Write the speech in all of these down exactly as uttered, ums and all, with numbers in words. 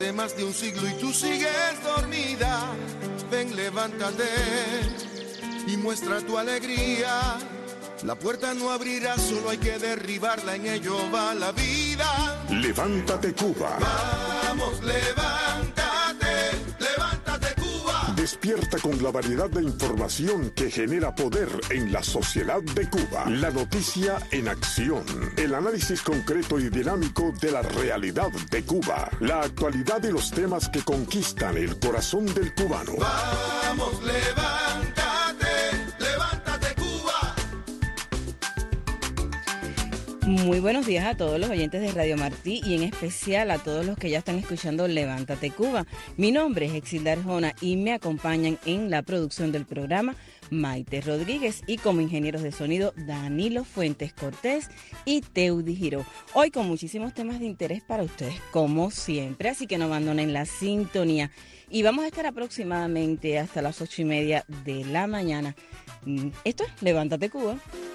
De más de un siglo y tú sigues dormida. Ven, levántate y muestra tu alegría. La puerta no abrirá, solo hay que derribarla, en ello va la vida. Levántate, Cuba. Vamos, levántate, levántate, Cuba. Despierta con la variedad de información que genera poder en la sociedad de Cuba. La noticia en acción. El análisis concreto y dinámico de la realidad de Cuba. La actualidad y los temas que conquistan el corazón del cubano. Vamos, levántate, levántate, Cuba. Muy buenos días a todos los oyentes de Radio Martí y en especial a todos los que ya están escuchando Levántate Cuba. Mi nombre es Exilda Arjona y me acompañan en la producción del programa Maite Rodríguez y como ingenieros de sonido Danilo Fuentes Cortés y Teudi Giró. Hoy con muchísimos temas de interés para ustedes, como siempre, así que no abandonen la sintonía. Y vamos a estar aproximadamente hasta las ocho y media de la mañana. Esto es Levántate Cuba.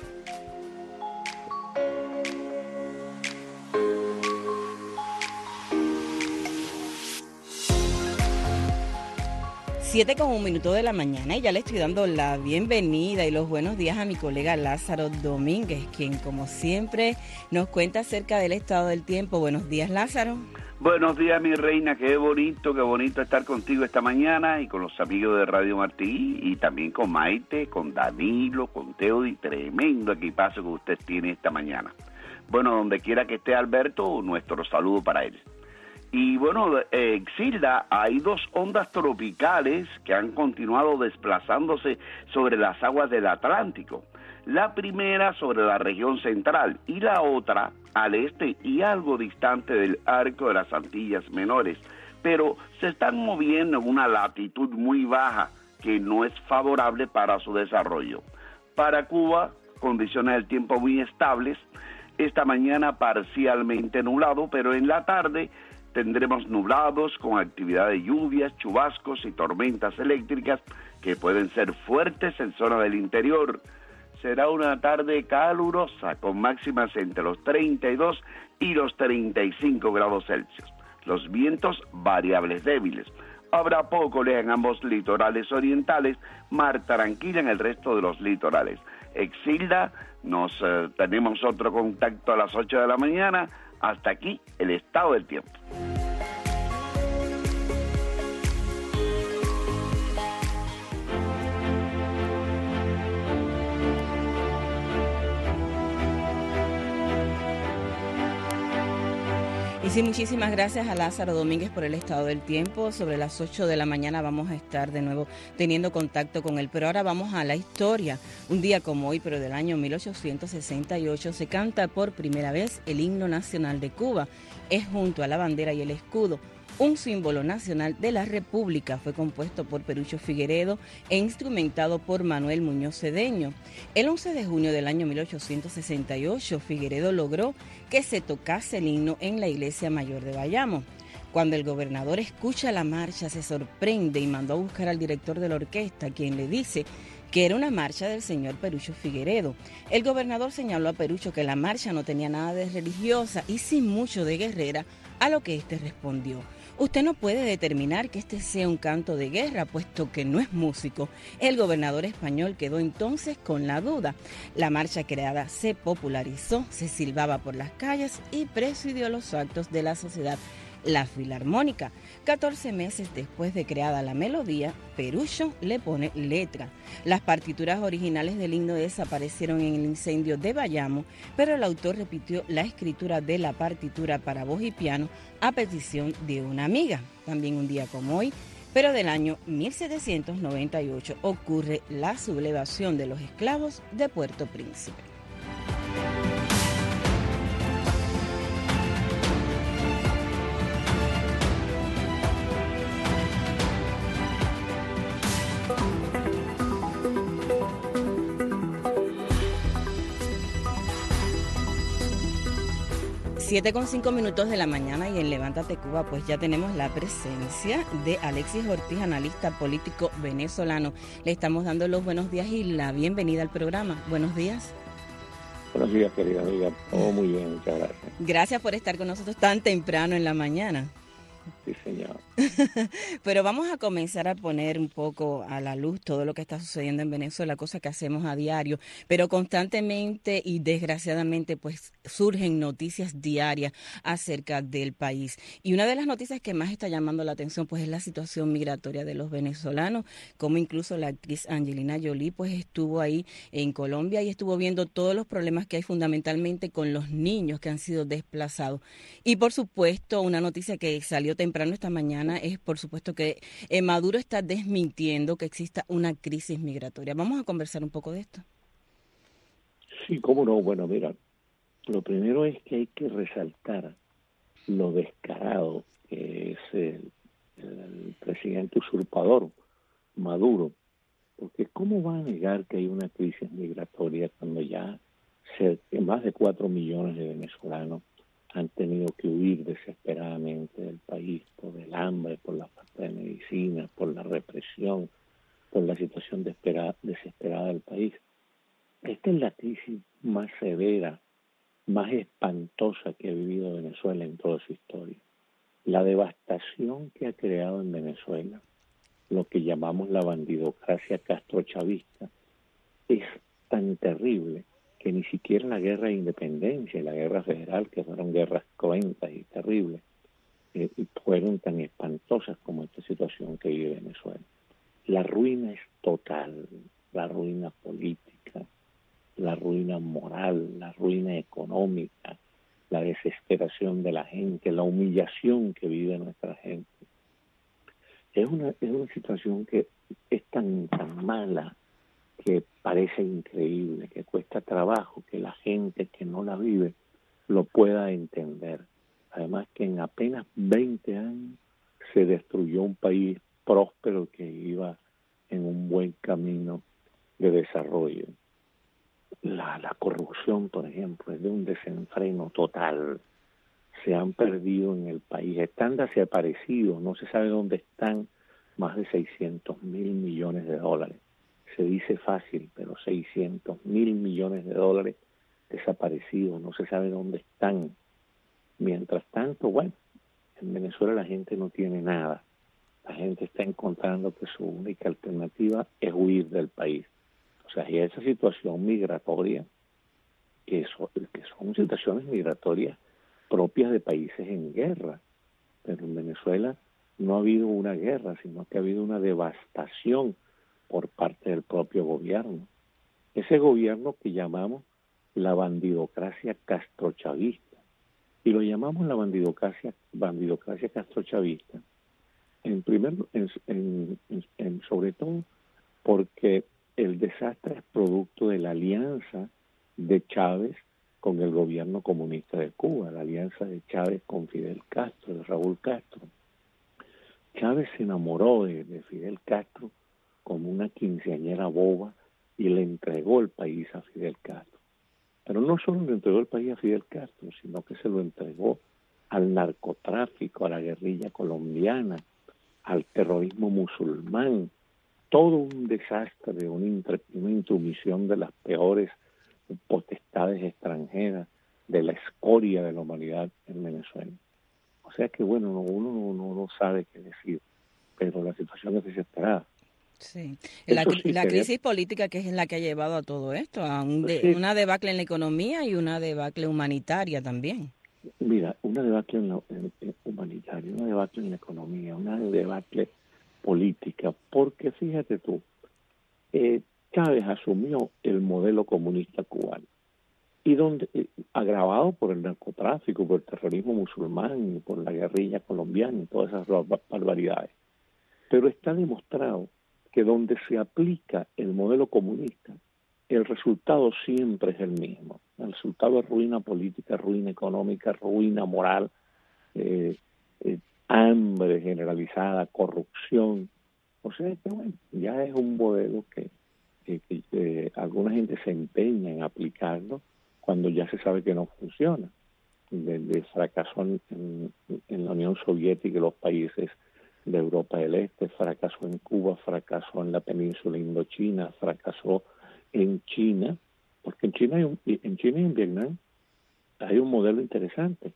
Siete con un minuto de la mañana y ya le estoy dando la bienvenida y los buenos días a mi colega Lázaro Domínguez, quien como siempre nos cuenta acerca del estado del tiempo. Buenos días, Lázaro. Buenos días, mi reina, qué bonito, qué bonito estar contigo esta mañana y con los amigos de Radio Martí y también con Maite, con Danilo, con Teodi, tremendo equipazo que usted tiene esta mañana. Bueno, donde quiera que esté Alberto, nuestro saludo para él. Y bueno, eh, Exilda, hay dos ondas tropicales que han continuado desplazándose sobre las aguas del Atlántico. La primera sobre la región central y la otra al este y algo distante del arco de las Antillas Menores, pero se están moviendo en una latitud muy baja que no es favorable para su desarrollo. Para Cuba, condiciones del tiempo muy estables, esta mañana parcialmente nublado, pero en la tarde tendremos nublados con actividad de lluvias, chubascos y tormentas eléctricas que pueden ser fuertes en zona del interior. Será una tarde calurosa con máximas entre los treinta y dos y los treinta y cinco grados Celsius. Los vientos variables débiles. Habrá poco oleaje en ambos litorales orientales, mar tranquila en el resto de los litorales. Exilda, nos eh, tenemos otro contacto a las ocho de la mañana. Hasta aquí el estado del tiempo. Y sí, muchísimas gracias a Lázaro Domínguez por el estado del tiempo. Sobre las ocho de la mañana vamos a estar de nuevo teniendo contacto con él. Pero ahora vamos a la historia. Un día como hoy, pero del año mil ochocientos sesenta y ocho, se canta por primera vez el himno nacional de Cuba. Es junto a la bandera y el escudo un símbolo nacional de la República. Fue compuesto por Perucho Figueredo e instrumentado por Manuel Muñoz Cedeño. El once de junio del año mil ochocientos sesenta y ocho, Figueredo logró que se tocase el himno en la iglesia mayor de Bayamo. Cuando el gobernador escucha la marcha, se sorprende y mandó a buscar al director de la orquesta, quien le dice que era una marcha del señor Perucho Figueredo. El gobernador señaló a Perucho que la marcha no tenía nada de religiosa y sin mucho de guerrera, a lo que éste respondió: usted no puede determinar que este sea un canto de guerra, puesto que no es músico. El gobernador español quedó entonces con la duda. La marcha creada se popularizó, se silbaba por las calles y presidió los actos de la sociedad La Filarmónica. catorce meses después de creada la melodía, Perucho le pone letra. Las partituras originales del himno desaparecieron en el incendio de Bayamo, pero el autor repitió la escritura de la partitura para voz y piano a petición de una amiga. También un día como hoy, pero del año mil setecientos noventa y ocho, ocurre la sublevación de los esclavos de Puerto Príncipe. Siete con cinco minutos de la mañana y en Levántate Cuba pues ya tenemos la presencia de Alexis Ortiz, analista político venezolano. Le estamos dando los buenos días y la bienvenida al programa. Buenos días. Buenos días, querida amiga. Todo muy bien, muchas gracias. Gracias por estar con nosotros tan temprano en la mañana. Sí, señor. Pero vamos a comenzar a poner un poco a la luz todo lo que está sucediendo en Venezuela, cosa que hacemos a diario, pero constantemente y desgraciadamente pues surgen noticias diarias acerca del país. Y una de las noticias que más está llamando la atención pues es la situación migratoria de los venezolanos, como incluso la actriz Angelina Jolie pues estuvo ahí en Colombia y estuvo viendo todos los problemas que hay fundamentalmente con los niños que han sido desplazados. Y por supuesto, una noticia que salió temprano esta mañana es por supuesto que eh, Maduro está desmintiendo que exista una crisis migratoria. Vamos a conversar un poco de esto. Sí, cómo no. Bueno, mira, lo primero es que hay que resaltar lo descarado que es el, el presidente usurpador Maduro, porque ¿cómo va a negar que hay una crisis migratoria cuando ya cerca, más de cuatro millones de venezolanos han tenido que huir desesperadamente del país por el hambre, por la falta de medicina, por la represión, por la situación desesperada, desesperada del país? Esta es la crisis más severa, más espantosa que ha vivido Venezuela en toda su historia. La devastación que ha creado en Venezuela, lo que llamamos la bandidocracia castrochavista, es tan terrible que ni siquiera la guerra de independencia y la guerra federal, que fueron guerras cruentas y terribles, eh, fueron tan espantosas como esta situación que vive Venezuela. La ruina es total, la ruina política, la ruina moral, la ruina económica, la desesperación de la gente, la humillación que vive nuestra gente. Es una, es una situación que es tan, tan mala que parece increíble, que cuesta trabajo que la gente que no la vive lo pueda entender. Además que en apenas veinte años se destruyó un país próspero que iba en un buen camino de desarrollo. La, la corrupción, por ejemplo, es de un desenfreno total. Se han perdido en el país, están desaparecidos, no se sabe dónde están más de seiscientos mil millones de dólares. Se dice fácil, pero seiscientos mil millones de dólares desaparecidos, no se sabe dónde están. Mientras tanto, bueno, en Venezuela la gente no tiene nada. La gente está encontrando que su única alternativa es huir del país. O sea, y esa situación migratoria, que son, que son situaciones migratorias propias de países en guerra, pero en Venezuela no ha habido una guerra, sino que ha habido una devastación por parte del propio gobierno. Ese gobierno que llamamos la bandidocracia castrochavista, y lo llamamos la bandidocracia, bandidocracia castrochavista, en primer, en, en, en, sobre todo porque el desastre es producto de la alianza de Chávez con el gobierno comunista de Cuba, la alianza de Chávez con Fidel Castro, de Raúl Castro. Chávez se enamoró de, de Fidel Castro como una quinceañera boba y le entregó el país a Fidel Castro. Pero no solo le entregó el país a Fidel Castro, sino que se lo entregó al narcotráfico, a la guerrilla colombiana, al terrorismo musulmán. Todo un desastre, una, inter, una intromisión de las peores potestades extranjeras, de la escoria de la humanidad en Venezuela. O sea que, bueno, uno no, no, no sabe qué decir, pero la situación es desesperada. Sí, la, sí, la sería... crisis política que es la que ha llevado a todo esto, a un de, sí. una debacle en la economía y una debacle humanitaria también. Mira, una debacle en la, en, en humanitaria, una debacle en la economía, una debacle política, porque fíjate tú, eh, Chávez asumió el modelo comunista cubano, y donde eh, agravado por el narcotráfico, por el terrorismo musulmán, y por la guerrilla colombiana y todas esas barbaridades. Pero está demostrado que donde se aplica el modelo comunista, el resultado siempre es el mismo. El resultado es ruina política, ruina económica, ruina moral, eh, eh, hambre generalizada, corrupción. O sea que, bueno, ya es un modelo que, que, que, que alguna gente se empeña en aplicarlo cuando ya se sabe que no funciona. Desde fracasó en, en, en la Unión Soviética y los países de Europa del Este, fracasó en Cuba, fracasó en la península indochina, fracasó en China, porque en China, hay un, en China y en Vietnam hay un modelo interesante.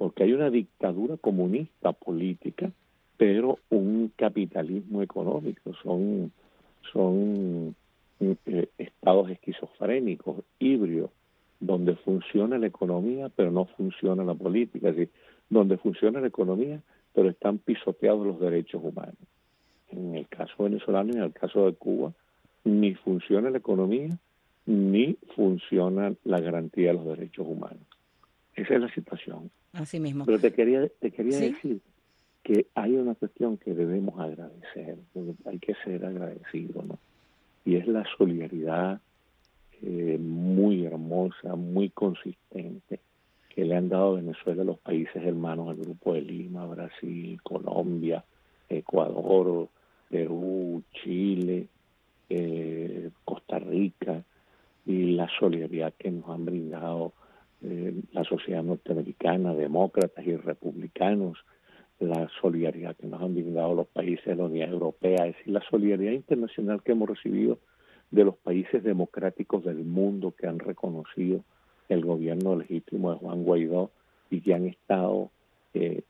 porque hay una dictadura comunista política, pero un capitalismo económico. Son, son eh, estados esquizofrénicos, híbridos, donde funciona la economía, pero no funciona la política. Es decir, donde funciona la economía, pero están pisoteados los derechos humanos. En el caso venezolano y en el caso de Cuba, ni funciona la economía, ni funciona la garantía de los derechos humanos. Esa es la situación. Así mismo. Pero te quería, te quería ¿Sí? decir que hay una cuestión que debemos agradecer, porque hay que ser agradecido, ¿no? Y es la solidaridad eh, muy hermosa, muy consistente, que le han dado a Venezuela los países hermanos, el Grupo de Lima, Brasil, Colombia, Ecuador, Perú, Chile, eh, Costa Rica, y la solidaridad que nos han brindado eh, la sociedad norteamericana, demócratas y republicanos, la solidaridad que nos han brindado los países de la Unión Europea, es decir, la solidaridad internacional que hemos recibido de los países democráticos del mundo que han reconocido el gobierno legítimo de Juan Guaidó y que han estado eh,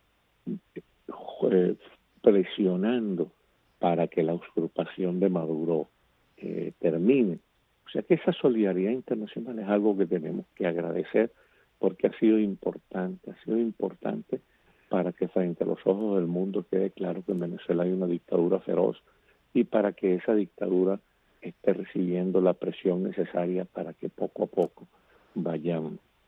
eh, presionando para que la usurpación de Maduro eh, termine. O sea que esa solidaridad internacional es algo que tenemos que agradecer, porque ha sido importante, ha sido importante para que frente a los ojos del mundo quede claro que en Venezuela hay una dictadura feroz y para que esa dictadura esté recibiendo la presión necesaria para que poco a poco vaya,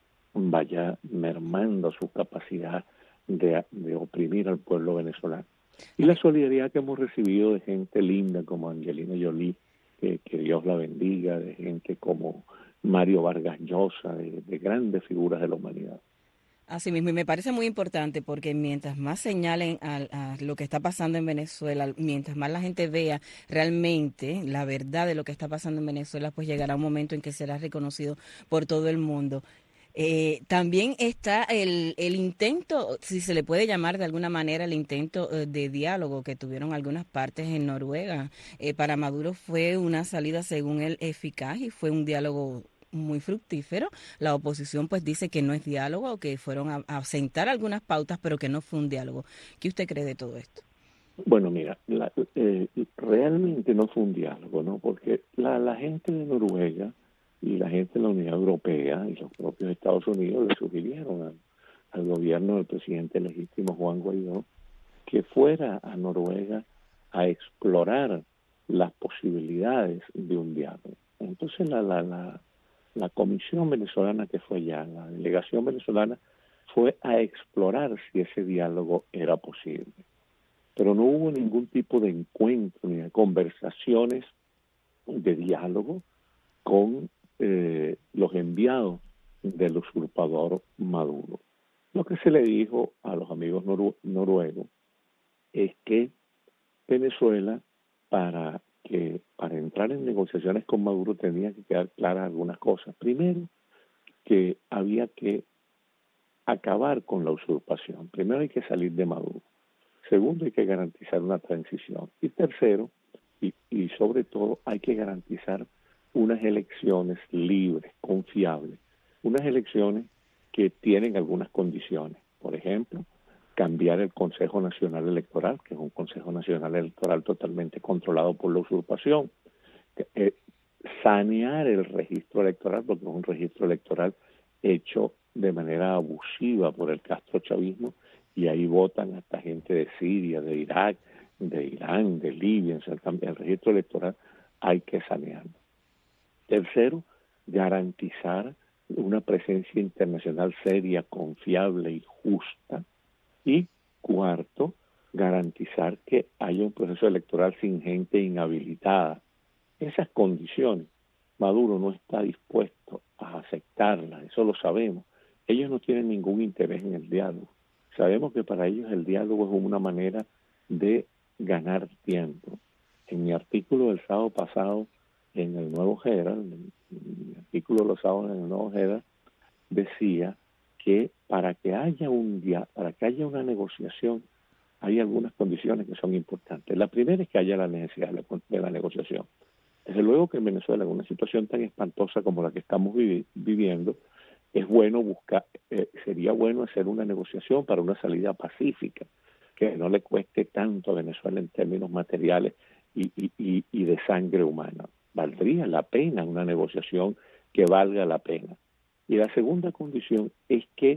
vaya mermando su capacidad de, de oprimir al pueblo venezolano. Y la solidaridad que hemos recibido de gente linda como Angelina Jolie, que, que Dios la bendiga, de gente como Mario Vargas Llosa, de, de grandes figuras de la humanidad. Así mismo, y me parece muy importante porque mientras más señalen a, a lo que está pasando en Venezuela, mientras más la gente vea realmente la verdad de lo que está pasando en Venezuela, pues llegará un momento en que será reconocido por todo el mundo. Eh, también está el, el intento, si se le puede llamar de alguna manera, el intento eh, de diálogo que tuvieron algunas partes en Noruega. Eh, para Maduro fue una salida, según él, eficaz y fue un diálogo muy fructífero. La oposición pues dice que no es diálogo, que fueron a, a sentar algunas pautas, pero que no fue un diálogo. ¿Qué usted cree de todo esto? Bueno, mira, la, eh, realmente no fue un diálogo, ¿no? Porque la, la gente de Noruega y la gente de la Unión Europea y los propios Estados Unidos le sugirieron al, al gobierno del presidente legítimo Juan Guaidó que fuera a Noruega a explorar las posibilidades de un diálogo. Entonces la, la, la La comisión venezolana que fue allá, la delegación venezolana, fue a explorar si ese diálogo era posible. Pero no hubo ningún tipo de encuentro ni de conversaciones de diálogo con eh, los enviados del usurpador Maduro. Lo que se le dijo a los amigos noru- noruegos es que Venezuela, para que para entrar en negociaciones con Maduro tenía que quedar claras algunas cosas. Primero, que había que acabar con la usurpación. Primero hay que salir de Maduro. Segundo, hay que garantizar una transición. Y tercero, y, y sobre todo, hay que garantizar unas elecciones libres, confiables. Unas elecciones que tienen algunas condiciones. Por ejemplo, cambiar el Consejo Nacional Electoral, que es un Consejo Nacional Electoral totalmente controlado por la usurpación, eh, sanear el registro electoral, porque es un registro electoral hecho de manera abusiva por el castrochavismo, y ahí votan hasta gente de Siria, de Irak, de Irán, de Libia. El, el registro electoral hay que sanearlo. Tercero, garantizar una presencia internacional seria, confiable y justa. Y cuarto, garantizar que haya un proceso electoral sin gente inhabilitada. Esas condiciones, Maduro no está dispuesto a aceptarlas, eso lo sabemos. Ellos no tienen ningún interés en el diálogo. Sabemos que para ellos el diálogo es una manera de ganar tiempo. En mi artículo del sábado pasado en el Nuevo Herald, en mi artículo de los sábados en el Nuevo Herald, decía que para que haya un día, para que haya una negociación, hay algunas condiciones que son importantes. La primera es que haya la necesidad de la, de la negociación. Desde luego que en Venezuela, en una situación tan espantosa como la que estamos vivi- viviendo, es bueno buscar, eh, sería bueno hacer una negociación para una salida pacífica, que no le cueste tanto a Venezuela en términos materiales y, y, y, y de sangre humana. Valdría la pena una negociación que valga la pena. Y la segunda condición es que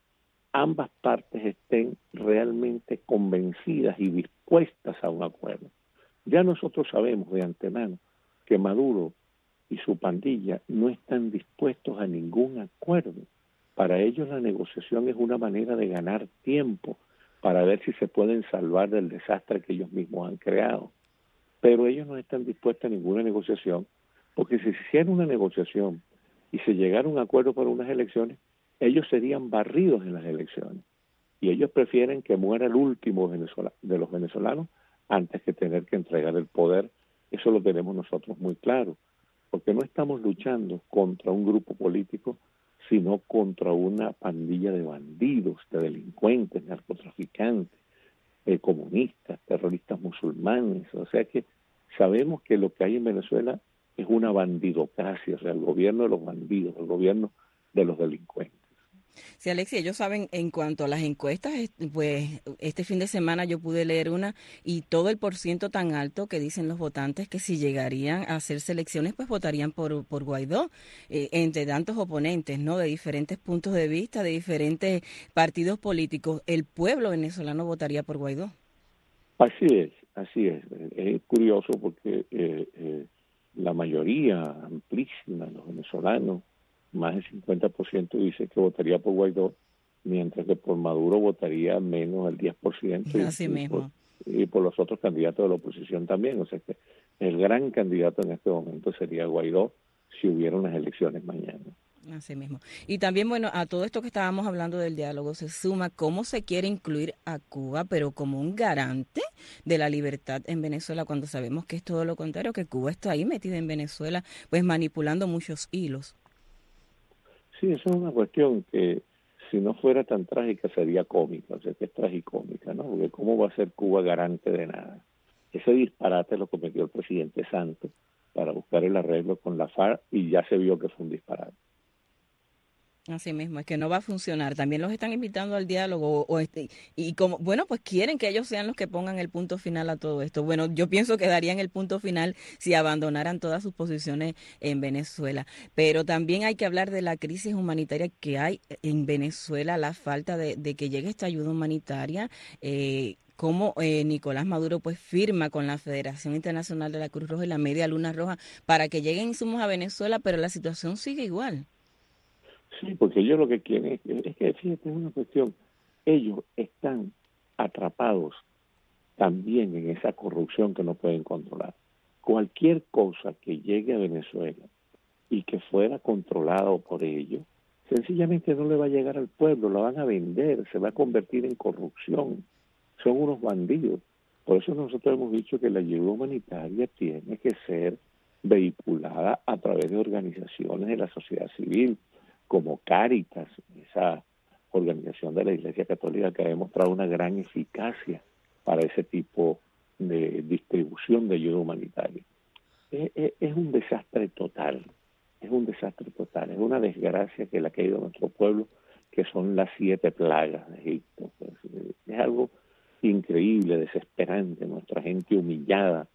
ambas partes estén realmente convencidas y dispuestas a un acuerdo. Ya nosotros sabemos de antemano que Maduro y su pandilla no están dispuestos a ningún acuerdo. Para ellos la negociación es una manera de ganar tiempo para ver si se pueden salvar del desastre que ellos mismos han creado. Pero ellos no están dispuestos a ninguna negociación, porque si se hiciera una negociación y se llegara a un acuerdo para unas elecciones, ellos serían barridos en las elecciones. Y ellos prefieren que muera el último de los venezolanos antes que tener que entregar el poder. Eso lo tenemos nosotros muy claro, porque no estamos luchando contra un grupo político, sino contra una pandilla de bandidos, de delincuentes, narcotraficantes, eh, comunistas, terroristas musulmanes. O sea que sabemos que lo que hay en Venezuela es una bandidocracia, o sea, el gobierno de los bandidos, el gobierno de los delincuentes. Sí, Alexis, ellos saben en cuanto a las encuestas, pues este fin de semana yo pude leer una y todo el porciento tan alto que dicen los votantes que si llegarían a hacer elecciones, pues votarían por, por Guaidó, eh, entre tantos oponentes, ¿no? De diferentes puntos de vista, de diferentes partidos políticos. El pueblo venezolano votaría por Guaidó. Así es, así es. Es curioso porque eh, eh, la mayoría amplísima de los venezolanos, más del cincuenta por ciento dice que votaría por Guaidó, mientras que por Maduro votaría menos del diez por ciento. Así y, mismo. Y por, y por los otros candidatos de la oposición también. O sea que el gran candidato en este momento sería Guaidó si hubiera unas elecciones mañana. Así mismo. Y también, bueno, a todo esto que estábamos hablando del diálogo se suma cómo se quiere incluir a Cuba, pero como un garante de la libertad en Venezuela, cuando sabemos que es todo lo contrario, que Cuba está ahí metida en Venezuela, pues manipulando muchos hilos. Sí, eso es una cuestión que si no fuera tan trágica sería cómica, o sea que es tragicómica, ¿no? Porque ¿cómo va a ser Cuba garante de nada? Ese disparate lo cometió el presidente Santos para buscar el arreglo con la FARC y ya se vio que fue un disparate. Así mismo, es que no va a funcionar. También los están invitando al diálogo o, o este, y como, bueno, pues quieren que ellos sean los que pongan el punto final a todo esto. Bueno, yo pienso que darían el punto final si abandonaran todas sus posiciones en Venezuela. Pero también hay que hablar de la crisis humanitaria que hay en Venezuela, la falta de, de que llegue esta ayuda humanitaria. Eh, cómo eh, Nicolás Maduro pues firma con la Federación Internacional de la Cruz Roja y la Media Luna Roja para que lleguen insumos a Venezuela, pero la situación sigue igual. Sí, porque ellos lo que quieren es que, es que fíjate, es una cuestión, ellos están atrapados también en esa corrupción que no pueden controlar. Cualquier cosa que llegue a Venezuela y que fuera controlado por ellos, sencillamente no le va a llegar al pueblo, la van a vender, se va a convertir en corrupción. Son unos bandidos. Por eso nosotros hemos dicho que la ayuda humanitaria tiene que ser vehiculada a través de organizaciones de la sociedad civil, como Cáritas, esa organización de la Iglesia Católica que ha demostrado una gran eficacia para ese tipo de distribución de ayuda humanitaria. Es, es, es un desastre total, es un desastre total, es una desgracia que le ha caído a nuestro pueblo, que son las siete plagas de Egipto. Es algo increíble, desesperante, nuestra gente humillada,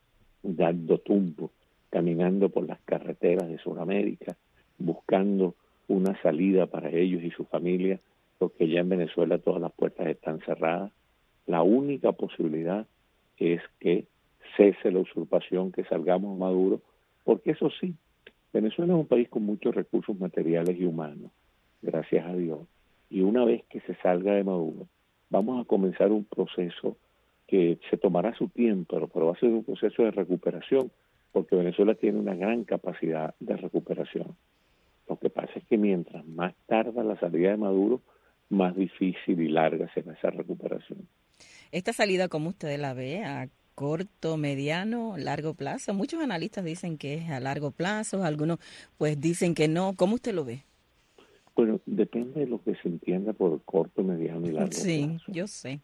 dando tumbo, caminando por las carreteras de Sudamérica, buscando una salida para ellos y su familia, porque ya en Venezuela todas las puertas están cerradas. La única posibilidad es que cese la usurpación, que salgamos Maduro, porque eso sí, Venezuela es un país con muchos recursos materiales y humanos, gracias a Dios, y una vez que se salga de Maduro, vamos a comenzar un proceso que se tomará su tiempo, pero, pero va a ser un proceso de recuperación, porque Venezuela tiene una gran capacidad de recuperación. Lo que pasa es que mientras más tarda la salida de Maduro, más difícil y larga será esa recuperación. Esta salida, ¿cómo usted la ve? ¿A corto, mediano, largo plazo? Muchos analistas dicen que es a largo plazo, algunos pues dicen que no. ¿Cómo usted lo ve? Bueno, depende de lo que se entienda por corto, mediano y largo sí, plazo. Sí, yo sé.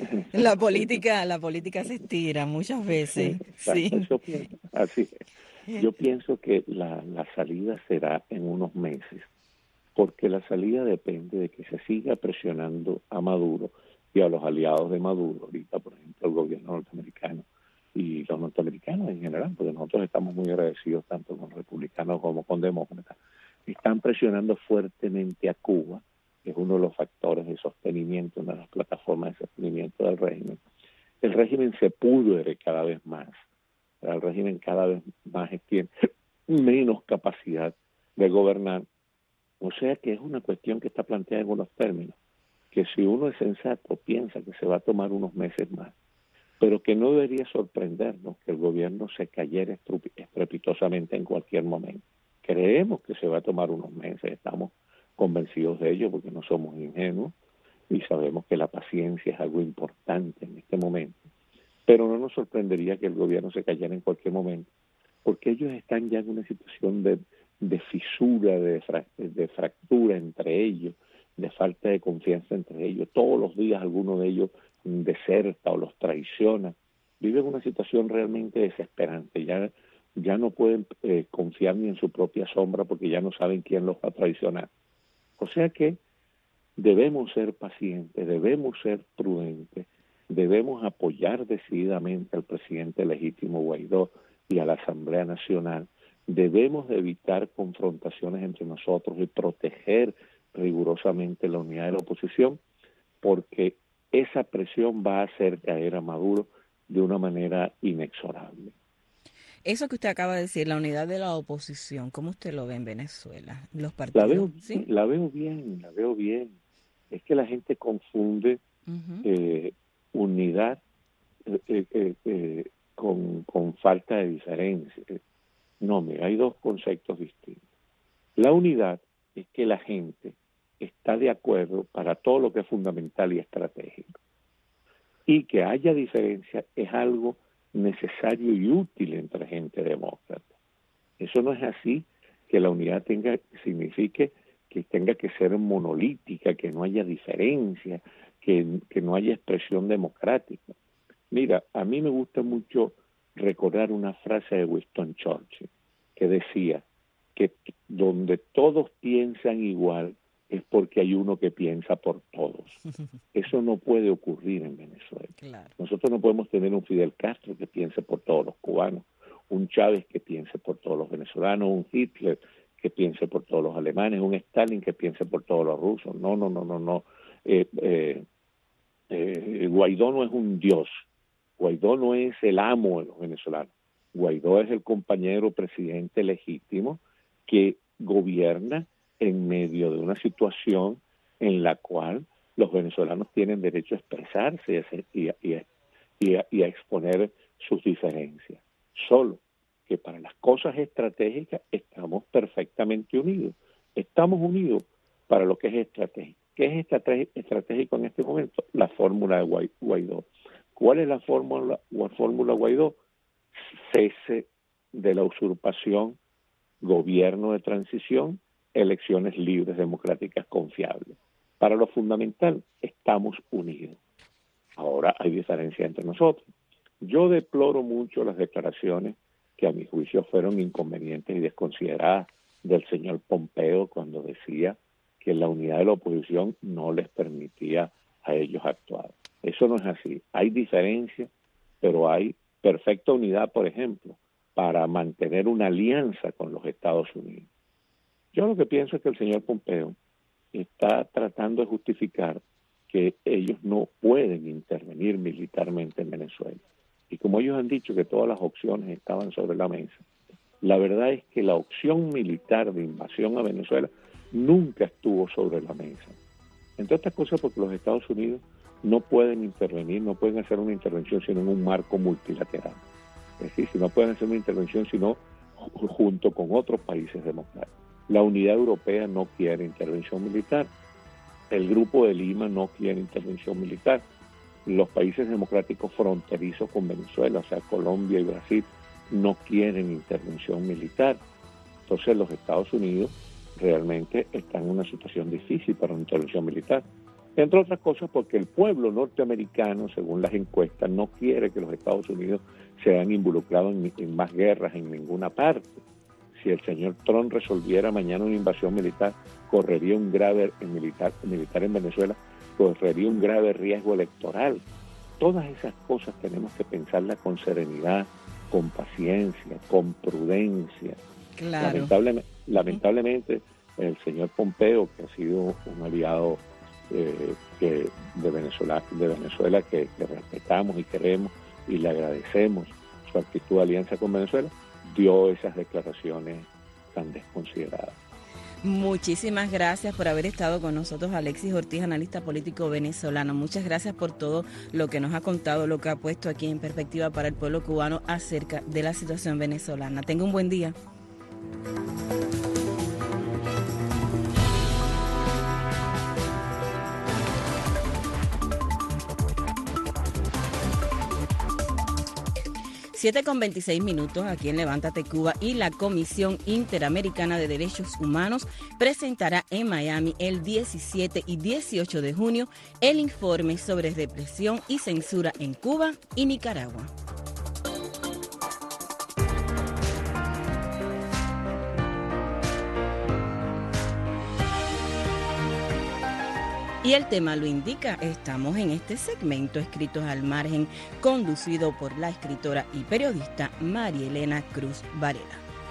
La política, la política se estira muchas veces. Sí. Yo pienso, así es. Yo pienso que la, la salida será en unos meses, porque la salida depende de que se siga presionando a Maduro y a los aliados de Maduro, ahorita por ejemplo el gobierno norteamericano y los norteamericanos en general, porque nosotros estamos muy agradecidos tanto con republicanos como con demócratas, están presionando fuertemente a Cuba, que es uno de los factores de sostenimiento, una de las plataformas de sostenimiento del régimen. El régimen se pudre cada vez más, el régimen cada vez más tiene menos capacidad de gobernar, o sea que es una cuestión que está planteada en unos términos, que si uno es sensato piensa que se va a tomar unos meses más, pero que no debería sorprendernos que el gobierno se cayera estrepitosamente en cualquier momento. Creemos que se va a tomar unos meses, estamos convencidos de ello porque no somos ingenuos y sabemos que la paciencia es algo importante en este momento, pero no nos sorprendería que el gobierno se cayera en cualquier momento, porque ellos están ya en una situación de, de fisura, de, fra, de fractura entre ellos, de falta de confianza entre ellos. Todos los días alguno de ellos deserta o los traiciona. Viven una situación realmente desesperante. Ya, ya no pueden eh, confiar ni en su propia sombra porque ya no saben quién los va a traicionar. O sea que debemos ser pacientes, debemos ser prudentes, debemos apoyar decididamente al presidente legítimo Guaidó y a la Asamblea Nacional. Debemos de evitar confrontaciones entre nosotros y proteger rigurosamente la unidad de la oposición, porque esa presión va a hacer caer a Maduro de una manera inexorable. Eso que usted acaba de decir, la unidad de la oposición, ¿cómo usted lo ve en Venezuela? Los partidos, la veo, ¿sí? La veo bien, la veo bien. Es que la gente confunde uh-huh. eh, unidad eh, eh, eh, con, con falta de diferencia. No, mira, hay dos conceptos distintos. La unidad es que la gente está de acuerdo para todo lo que es fundamental y estratégico. Y que haya diferencia es algo necesario y útil entre gente demócrata. Eso no es así que la unidad tenga signifique que tenga que ser monolítica, que no haya diferencia, que, que no haya expresión democrática. Mira, a mí me gusta mucho recordar una frase de Winston Churchill que decía que donde todos piensan igual es porque hay uno que piensa por todos. Eso no puede ocurrir en Venezuela. Claro. Nosotros no podemos tener un Fidel Castro que piense por todos los cubanos, un Chávez que piense por todos los venezolanos, un Hitler que piense por todos los alemanes, un Stalin que piense por todos los rusos. No, no, no, no, no. Eh, eh, eh, Guaidó no es un dios. Guaidó no es el amo de los venezolanos. Guaidó es el compañero presidente legítimo que gobierna en medio de una situación en la cual los venezolanos tienen derecho a expresarse y a, y a, y a, y a exponer sus diferencias. Solo que para las cosas estratégicas estamos perfectamente unidos. Estamos unidos para lo que es estratégico. ¿Qué es estratégico en este momento? La fórmula de Guaidó. ¿Cuál es la fórmula, la fórmula Guaidó? Cese de la usurpación, gobierno de transición, elecciones libres, democráticas, confiables. Para lo fundamental, estamos unidos. Ahora hay diferencia entre nosotros. Yo deploro mucho las declaraciones que a mi juicio fueron inconvenientes y desconsideradas del señor Pompeo cuando decía que la unidad de la oposición no les permitía a ellos actuar. Eso no es así. Hay diferencia, pero hay perfecta unidad, por ejemplo, para mantener una alianza con los Estados Unidos. Yo lo que pienso es que el señor Pompeo está tratando de justificar que ellos no pueden intervenir militarmente en Venezuela. Y como ellos han dicho que todas las opciones estaban sobre la mesa, la verdad es que la opción militar de invasión a Venezuela nunca estuvo sobre la mesa. Entre otras cosas porque los Estados Unidos no pueden intervenir, no pueden hacer una intervención sino en un marco multilateral. Es decir, si no pueden hacer una intervención sino junto con otros países democráticos. La Unidad Europea no quiere intervención militar. El Grupo de Lima no quiere intervención militar. Los países democráticos fronterizos con Venezuela, o sea, Colombia y Brasil, no quieren intervención militar. Entonces los Estados Unidos realmente están en una situación difícil para una intervención militar. Entre otras cosas porque el pueblo norteamericano, según las encuestas, no quiere que los Estados Unidos se vean involucrados en, en más guerras en ninguna parte. si el señor Trump resolviera mañana una invasión militar, correría un grave militar, militar en Venezuela, correría un grave riesgo electoral. Todas esas cosas tenemos que pensarlas con serenidad, con paciencia, con prudencia. Claro. Lamentable, lamentablemente, el señor Pompeo, que ha sido un aliado eh, que de Venezuela, de Venezuela que, que respetamos y queremos y le agradecemos su actitud de alianza con Venezuela, dio esas declaraciones tan desconsideradas. Muchísimas gracias por haber estado con nosotros, Alexis Ortiz, analista político venezolano. Muchas gracias por todo lo que nos ha contado, lo que ha puesto aquí en perspectiva para el pueblo cubano acerca de la situación venezolana. Tenga un buen día. siete con veintiséis minutos aquí en Levántate Cuba, y la Comisión Interamericana de Derechos Humanos presentará en Miami el diecisiete y dieciocho de junio el informe sobre represión y censura en Cuba y Nicaragua. Y el tema lo indica, estamos en este segmento Escritos al Margen, conducido por la escritora y periodista María Elena Cruz Varela.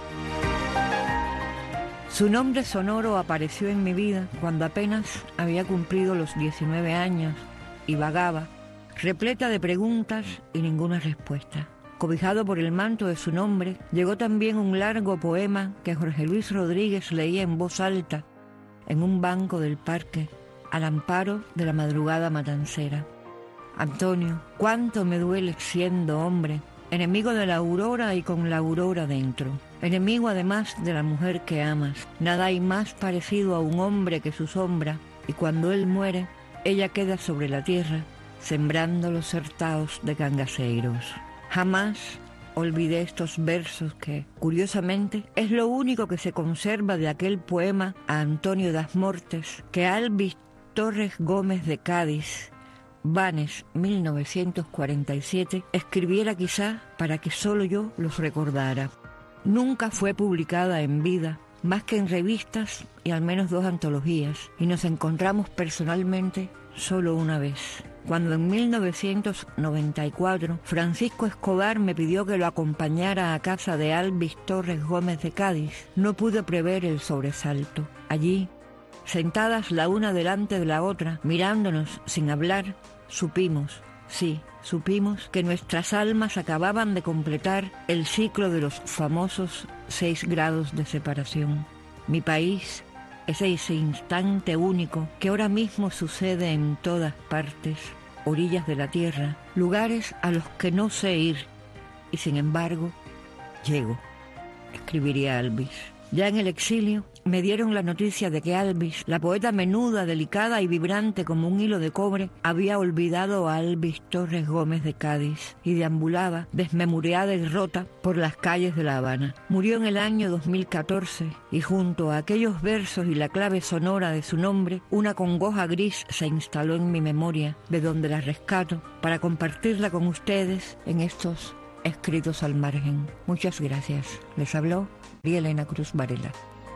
Su nombre sonoro apareció en mi vida cuando apenas había cumplido los diecinueve años y vagaba, repleta de preguntas y ninguna respuesta. Cobijado por el manto de su nombre, llegó también un largo poema que Jorge Luis Rodríguez leía en voz alta en un banco del parque, al amparo de la madrugada matancera. Antonio, cuánto me duele siendo hombre, enemigo de la aurora y con la aurora dentro, enemigo además de la mujer que amas. Nada hay más parecido a un hombre que su sombra, y cuando él muere, ella queda sobre la tierra, sembrando los certaos de cangaseiros. Jamás olvidé estos versos que, curiosamente, es lo único que se conserva de aquel poema a Antonio das Mortes que Alvis Torres Gómez de Cádiz, Banes, mil novecientos cuarenta y siete, escribiera quizá para que solo yo los recordara. Nunca fue publicada en vida, más que en revistas y al menos dos antologías, y nos encontramos personalmente solo una vez, cuando en mil novecientos noventa y cuatro Francisco Escobar me pidió que lo acompañara a casa de Alvis Torres Gómez de Cádiz. No pude prever el sobresalto. Allí, sentadas la una delante de la otra, mirándonos sin hablar, supimos, sí, supimos que nuestras almas acababan de completar el ciclo de los famosos seis grados de separación. Mi país es ese instante único que ahora mismo sucede en todas partes, orillas de la tierra, lugares a los que no sé ir, y sin embargo, llego, escribiría Alvis. Ya en el exilio me dieron la noticia de que Alvis, la poeta menuda, delicada y vibrante como un hilo de cobre, había olvidado a Alvis Torres Gómez de Cádiz y deambulaba, desmemoriada y rota, por las calles de La Habana. Murió en el año dos mil catorce y junto a aquellos versos y la clave sonora de su nombre, una congoja gris se instaló en mi memoria, de donde la rescato para compartirla con ustedes en estos Escritos al Margen. Muchas gracias. Les habló María Elena Cruz Varela.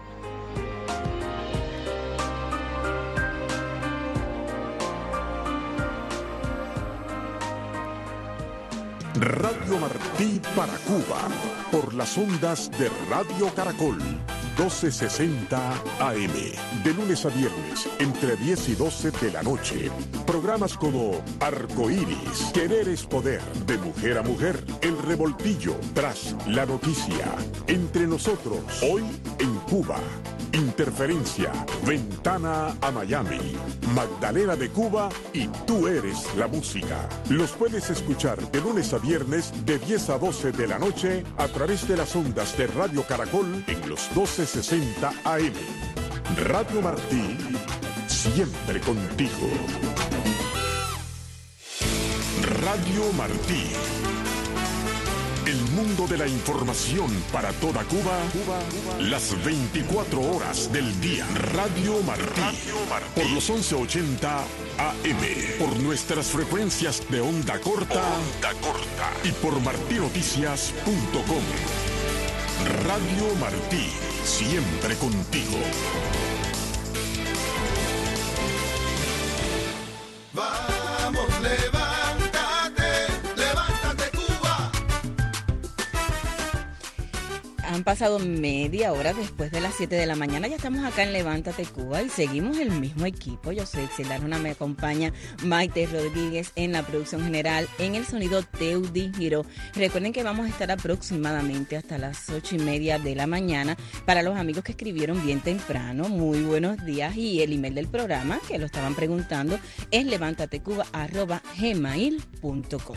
Radio Martí para Cuba, por las ondas de Radio Caracol, doce sesenta A M, de lunes a viernes, entre diez y doce de la noche. Programas como Arcoíris, Querer es Poder, de mujer a mujer, El Revoltillo, Tras la Noticia, Entre Nosotros, Hoy en Cuba, Interferencia, Ventana a Miami, Magdalena de Cuba y Tú Eres la Música. Los puedes escuchar de lunes a viernes de diez a doce de la noche a través de las ondas de Radio Caracol en los doce sesenta A M. Radio Martí, siempre contigo. Radio Martí. El mundo de la información para toda Cuba, Cuba, Cuba, las veinticuatro horas del día. Radio Martí, Radio Martí, por los once ochenta A M, por nuestras frecuencias de onda corta, onda corta y por martinoticias punto com. Radio Martí, siempre contigo. Vamos, levántate, levántate Cuba. Han pasado media hora después de las siete de la mañana. Ya estamos acá en Levántate Cuba y seguimos el mismo equipo. Yo soy Exilda Luna, me acompaña Maite Rodríguez en la producción general, en el sonido Teudi Giró. Recuerden que vamos a estar aproximadamente hasta las ocho y media de la mañana. Para los amigos que escribieron bien temprano, muy buenos días. Y el email del programa, que lo estaban preguntando, es levántatecuba arroba gmail punto com.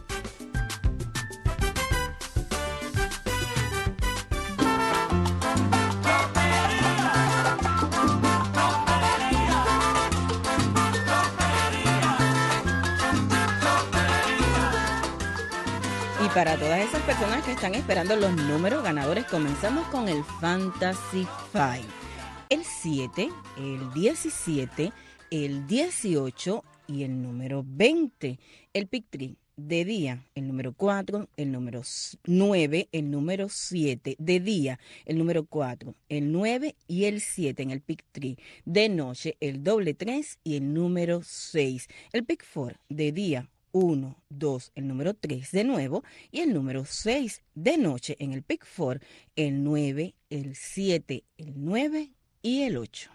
Y para todas esas personas que están esperando los números ganadores, comenzamos con el Fantasy Five. El siete, el diecisiete, el dieciocho y el número veinte. El Pick Tree de día, el número cuatro, el número nueve, el número siete. De día, el número cuatro, el nueve y el siete en el Pick Tree. De noche, el doble tres y el número seis. El Pick Four de día, uno, dos, el número tres de nuevo y el número seis. De noche en el Pick Four, el nueve, el siete, el nueve y el ocho.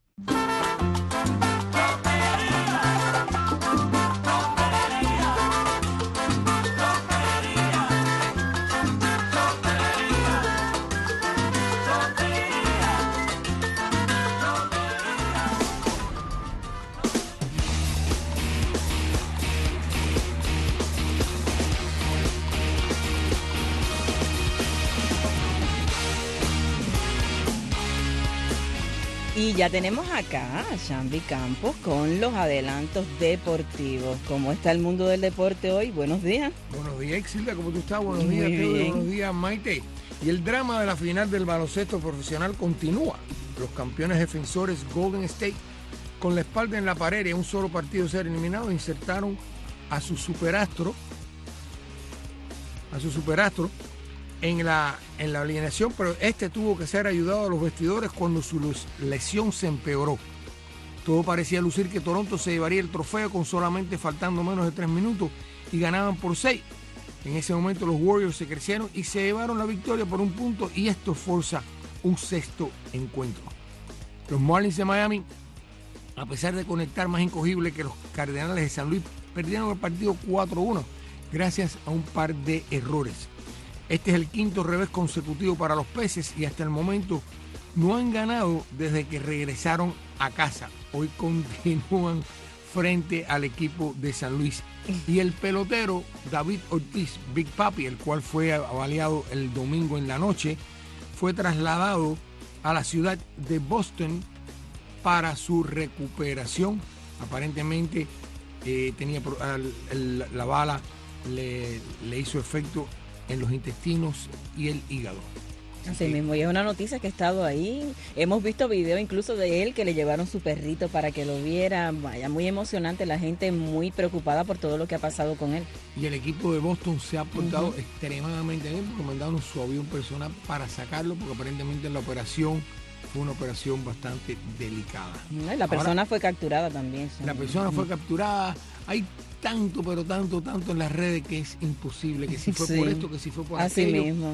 Y ya tenemos acá a Shambi Campos con los adelantos deportivos. ¿Cómo está el mundo del deporte hoy? Buenos días. Buenos días, Exilda, ¿cómo tú estás? Buenos Muy días, Teo. bien. Buenos días, Maite. Y el drama de la final del baloncesto profesional continúa. Los campeones defensores Golden State, con la espalda en la pared y a un solo partido ser eliminado, insertaron a su superastro, a su superastro en la, en la alineación, pero este tuvo que ser ayudado a los vestidores cuando su lesión se empeoró. Todo parecía lucir que Toronto se llevaría el trofeo con solamente faltando menos de tres minutos y ganaban por seis. En ese momento los Warriors se crecieron y se llevaron la victoria por un punto, y esto forza un sexto encuentro. Los Marlins de Miami, a pesar de conectar más incogible que los Cardenales de San Luis, perdieron el partido cuatro uno gracias a un par de errores. Este es el quinto revés consecutivo para los Peces y hasta el momento no han ganado desde que regresaron a casa. Hoy continúan frente al equipo de San Luis. Y el pelotero David Ortiz, Big Papi, el cual fue avaliado el domingo en la noche, fue trasladado a la ciudad de Boston para su recuperación. Aparentemente eh, tenía el, el, la bala le, le hizo efecto en los intestinos y el hígado. Así mismo, y es una noticia que ha estado ahí. Hemos visto videos incluso de él que le llevaron su perrito para que lo viera. Vaya, muy emocionante, la gente muy preocupada por todo lo que ha pasado con él. Y el equipo de Boston se ha portado uh-huh. extremadamente bien, porque mandaron su avión personal para sacarlo, porque aparentemente la operación fue una operación bastante delicada. No, la persona Ahora, fue capturada también. ¿Sí? La persona uh-huh. fue capturada. Hay tanto, pero tanto, tanto en las redes que es imposible, que si fue sí. por esto, que si fue por Así aquello. mismo.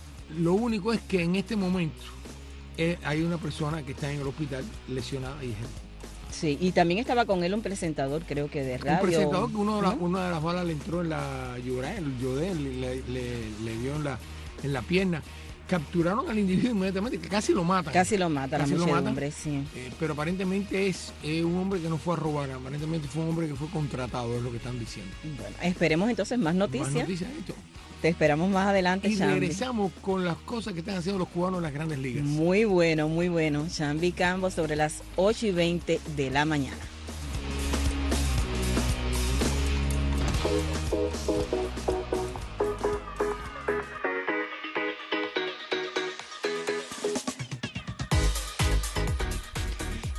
Lo único es que en este momento eh, hay una persona que está en el hospital lesionada y es él. Sí, y también estaba con él un presentador, creo que de radio. Un presentador que uno de la, ¿no? una de las balas le entró en la lloré, el yodé, le, le, le dio en la, en la pierna. Capturaron al individuo inmediatamente, que casi lo matan. Casi lo mata la muchedumbre, sí. Eh, pero aparentemente es eh, un hombre que no fue a robar, aparentemente fue un hombre que fue contratado, es lo que están diciendo. Bueno, esperemos entonces más noticias. Más noticias, esto. Te esperamos más adelante, Y Shambi. regresamos con las cosas que están haciendo los cubanos en las grandes ligas. Muy bueno, muy bueno. Shambi Campos sobre las ocho y veinte de la mañana.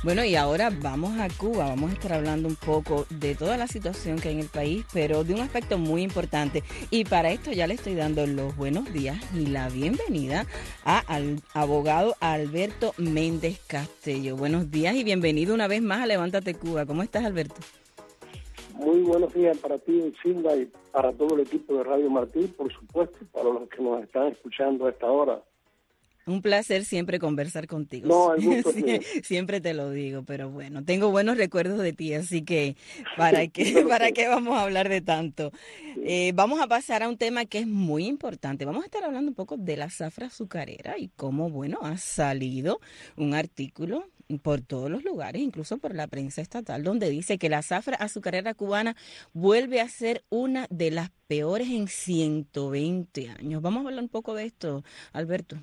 Bueno, y ahora vamos a Cuba, vamos a estar hablando un poco de toda la situación que hay en el país, pero de un aspecto muy importante. Y para esto ya le estoy dando los buenos días y la bienvenida a, al abogado Alberto Méndez Castello. Buenos días y bienvenido una vez más a Levántate Cuba. ¿Cómo estás, Alberto? Muy buenos días para ti, Silva, y para todo el equipo de Radio Martí, por supuesto, para los que nos están escuchando a esta hora. Un placer siempre conversar contigo. No, el gusto es mío. Siempre te lo digo, pero bueno, tengo buenos recuerdos de ti, así que ¿para qué, para qué vamos a hablar de tanto? Eh, vamos a pasar a un tema que es muy importante. Vamos a estar hablando un poco de la zafra azucarera y cómo, bueno, ha salido un artículo por todos los lugares, incluso por la prensa estatal, donde dice que la zafra azucarera cubana vuelve a ser una de las peores en ciento veinte años. Vamos a hablar un poco de esto, Alberto.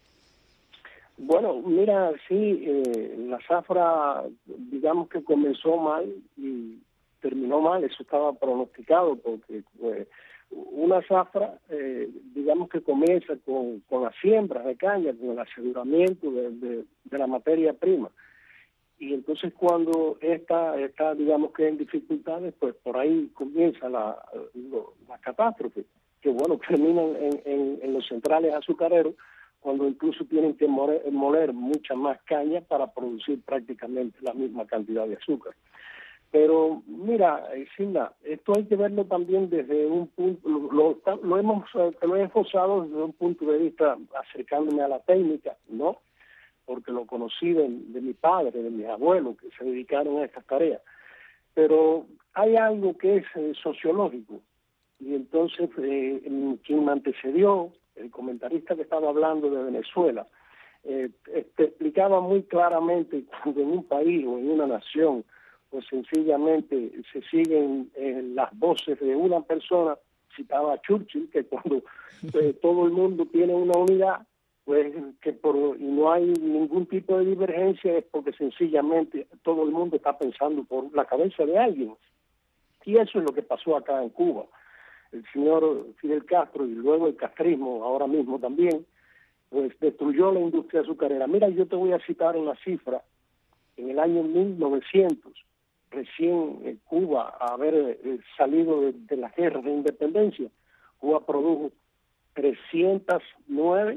Bueno, mira, sí, eh, la zafra, digamos que comenzó mal y terminó mal, eso estaba pronosticado, porque pues, una zafra, eh, digamos que comienza con, con las siembras de caña, con el aseguramiento de, de, de la materia prima. Y entonces cuando esta está, digamos que en dificultades, pues por ahí comienza la, la catástrofe, que bueno, terminan en, en, en los centrales azucareros, cuando incluso tienen que moler, moler mucha más caña para producir prácticamente la misma cantidad de azúcar. Pero mira, Silva, esto hay que verlo también desde un punto, lo, lo, lo hemos lo he esforzado desde un punto de vista acercándome a la técnica, ¿no? Porque lo conocí de, de mi padre, de mis abuelos, que se dedicaron a estas tareas. Pero hay algo que es eh, sociológico, y entonces eh, quien me antecedió, el comentarista que estaba hablando de Venezuela, eh, te explicaba muy claramente cuando en un país o en una nación, pues sencillamente se siguen eh, las voces de una persona, citaba a Churchill, que cuando eh, todo el mundo tiene una unidad, pues que por y no hay ningún tipo de divergencia, es porque sencillamente todo el mundo está pensando por la cabeza de alguien. Y eso es lo que pasó acá en Cuba. El señor Fidel Castro y luego el castrismo ahora mismo también, pues destruyó la industria azucarera. Mira, yo te voy a citar una cifra. En el año mil novecientos, recién eh, Cuba, haber eh, salido de, de la guerra de independencia, Cuba produjo trescientos nueve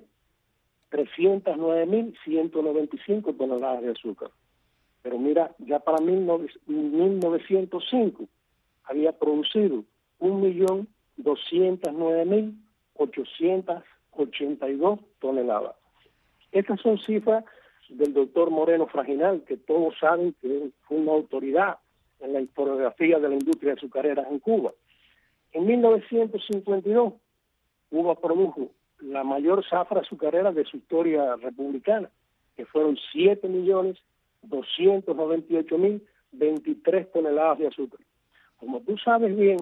mil ciento noventa y cinco toneladas de azúcar. Pero mira, ya para mil novecientos cinco había producido un millón doscientos nueve mil ochocientos ochenta y dos toneladas. Estas son cifras del doctor Moreno Fraginal, que todos saben que fue una autoridad en la historiografía de la industria azucarera en Cuba. En mil novecientos cincuenta y dos, Cuba produjo la mayor zafra azucarera de su historia republicana, que fueron siete millones doscientos noventa y ocho mil veintitrés toneladas de azúcar. Como tú sabes bien,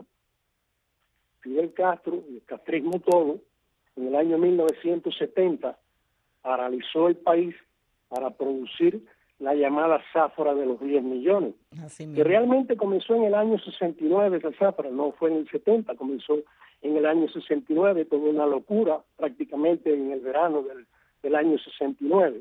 Fidel Castro, y el castrismo todo, en el año mil novecientos setenta, paralizó el país para producir la llamada zafra de los diez millones, que realmente comenzó en el año sesenta y nueve, esa zafra, no fue en el setenta, comenzó en el año sesenta y nueve, toda una locura, prácticamente en el verano del, del año sesenta y nueve.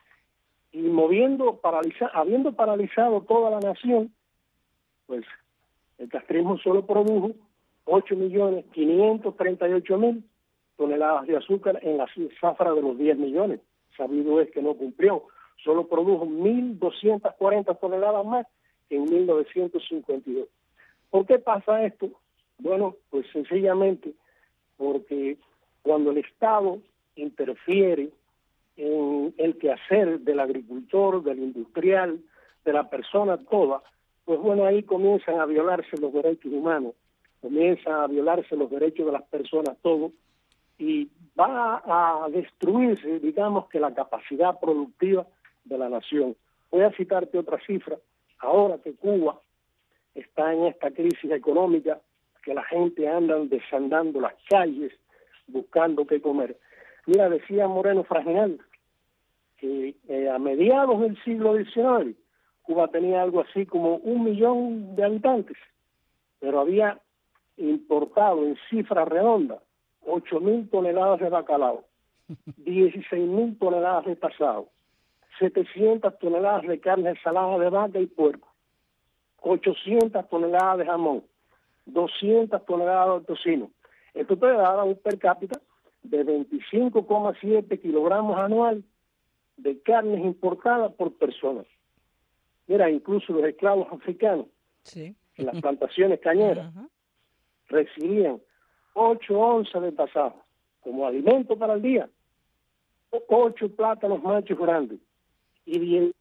Y moviendo, paraliza, habiendo paralizado toda la nación, pues el castrismo solo produjo ocho millones quinientos treinta y ocho mil toneladas de azúcar en la zafra de los diez millones. Sabido es que no cumplió. Solo produjo mil doscientas cuarenta toneladas más que en mil novecientos cincuenta y dos. ¿Por qué pasa esto? Bueno, pues sencillamente porque cuando el Estado interfiere en el quehacer del agricultor, del industrial, de la persona toda, pues bueno, ahí comienzan a violarse los derechos humanos, comienzan a violarse los derechos de las personas todo, y va a destruirse, digamos, que la capacidad productiva de la nación. Voy a citarte otra cifra. Ahora que Cuba está en esta crisis económica, que la gente anda desandando las calles buscando qué comer. Mira, decía Moreno Fraginal que eh, a mediados del siglo diecinueve Cuba tenía algo así como un millón de habitantes, pero había importado en cifras redondas ocho mil toneladas de bacalao, dieciséis mil toneladas de pasado, setecientas toneladas de carne salada de vaca y puerco, ochocientas toneladas de jamón, doscientas toneladas de tocino. Esto te da un per cápita de veinticinco coma siete kilogramos anual de carnes importadas por persona. Mira, incluso los esclavos africanos, sí, en las plantaciones cañeras, uh-huh, recibían ocho onzas de tasajo como alimento para el día, ocho plátanos machos grandes y bien.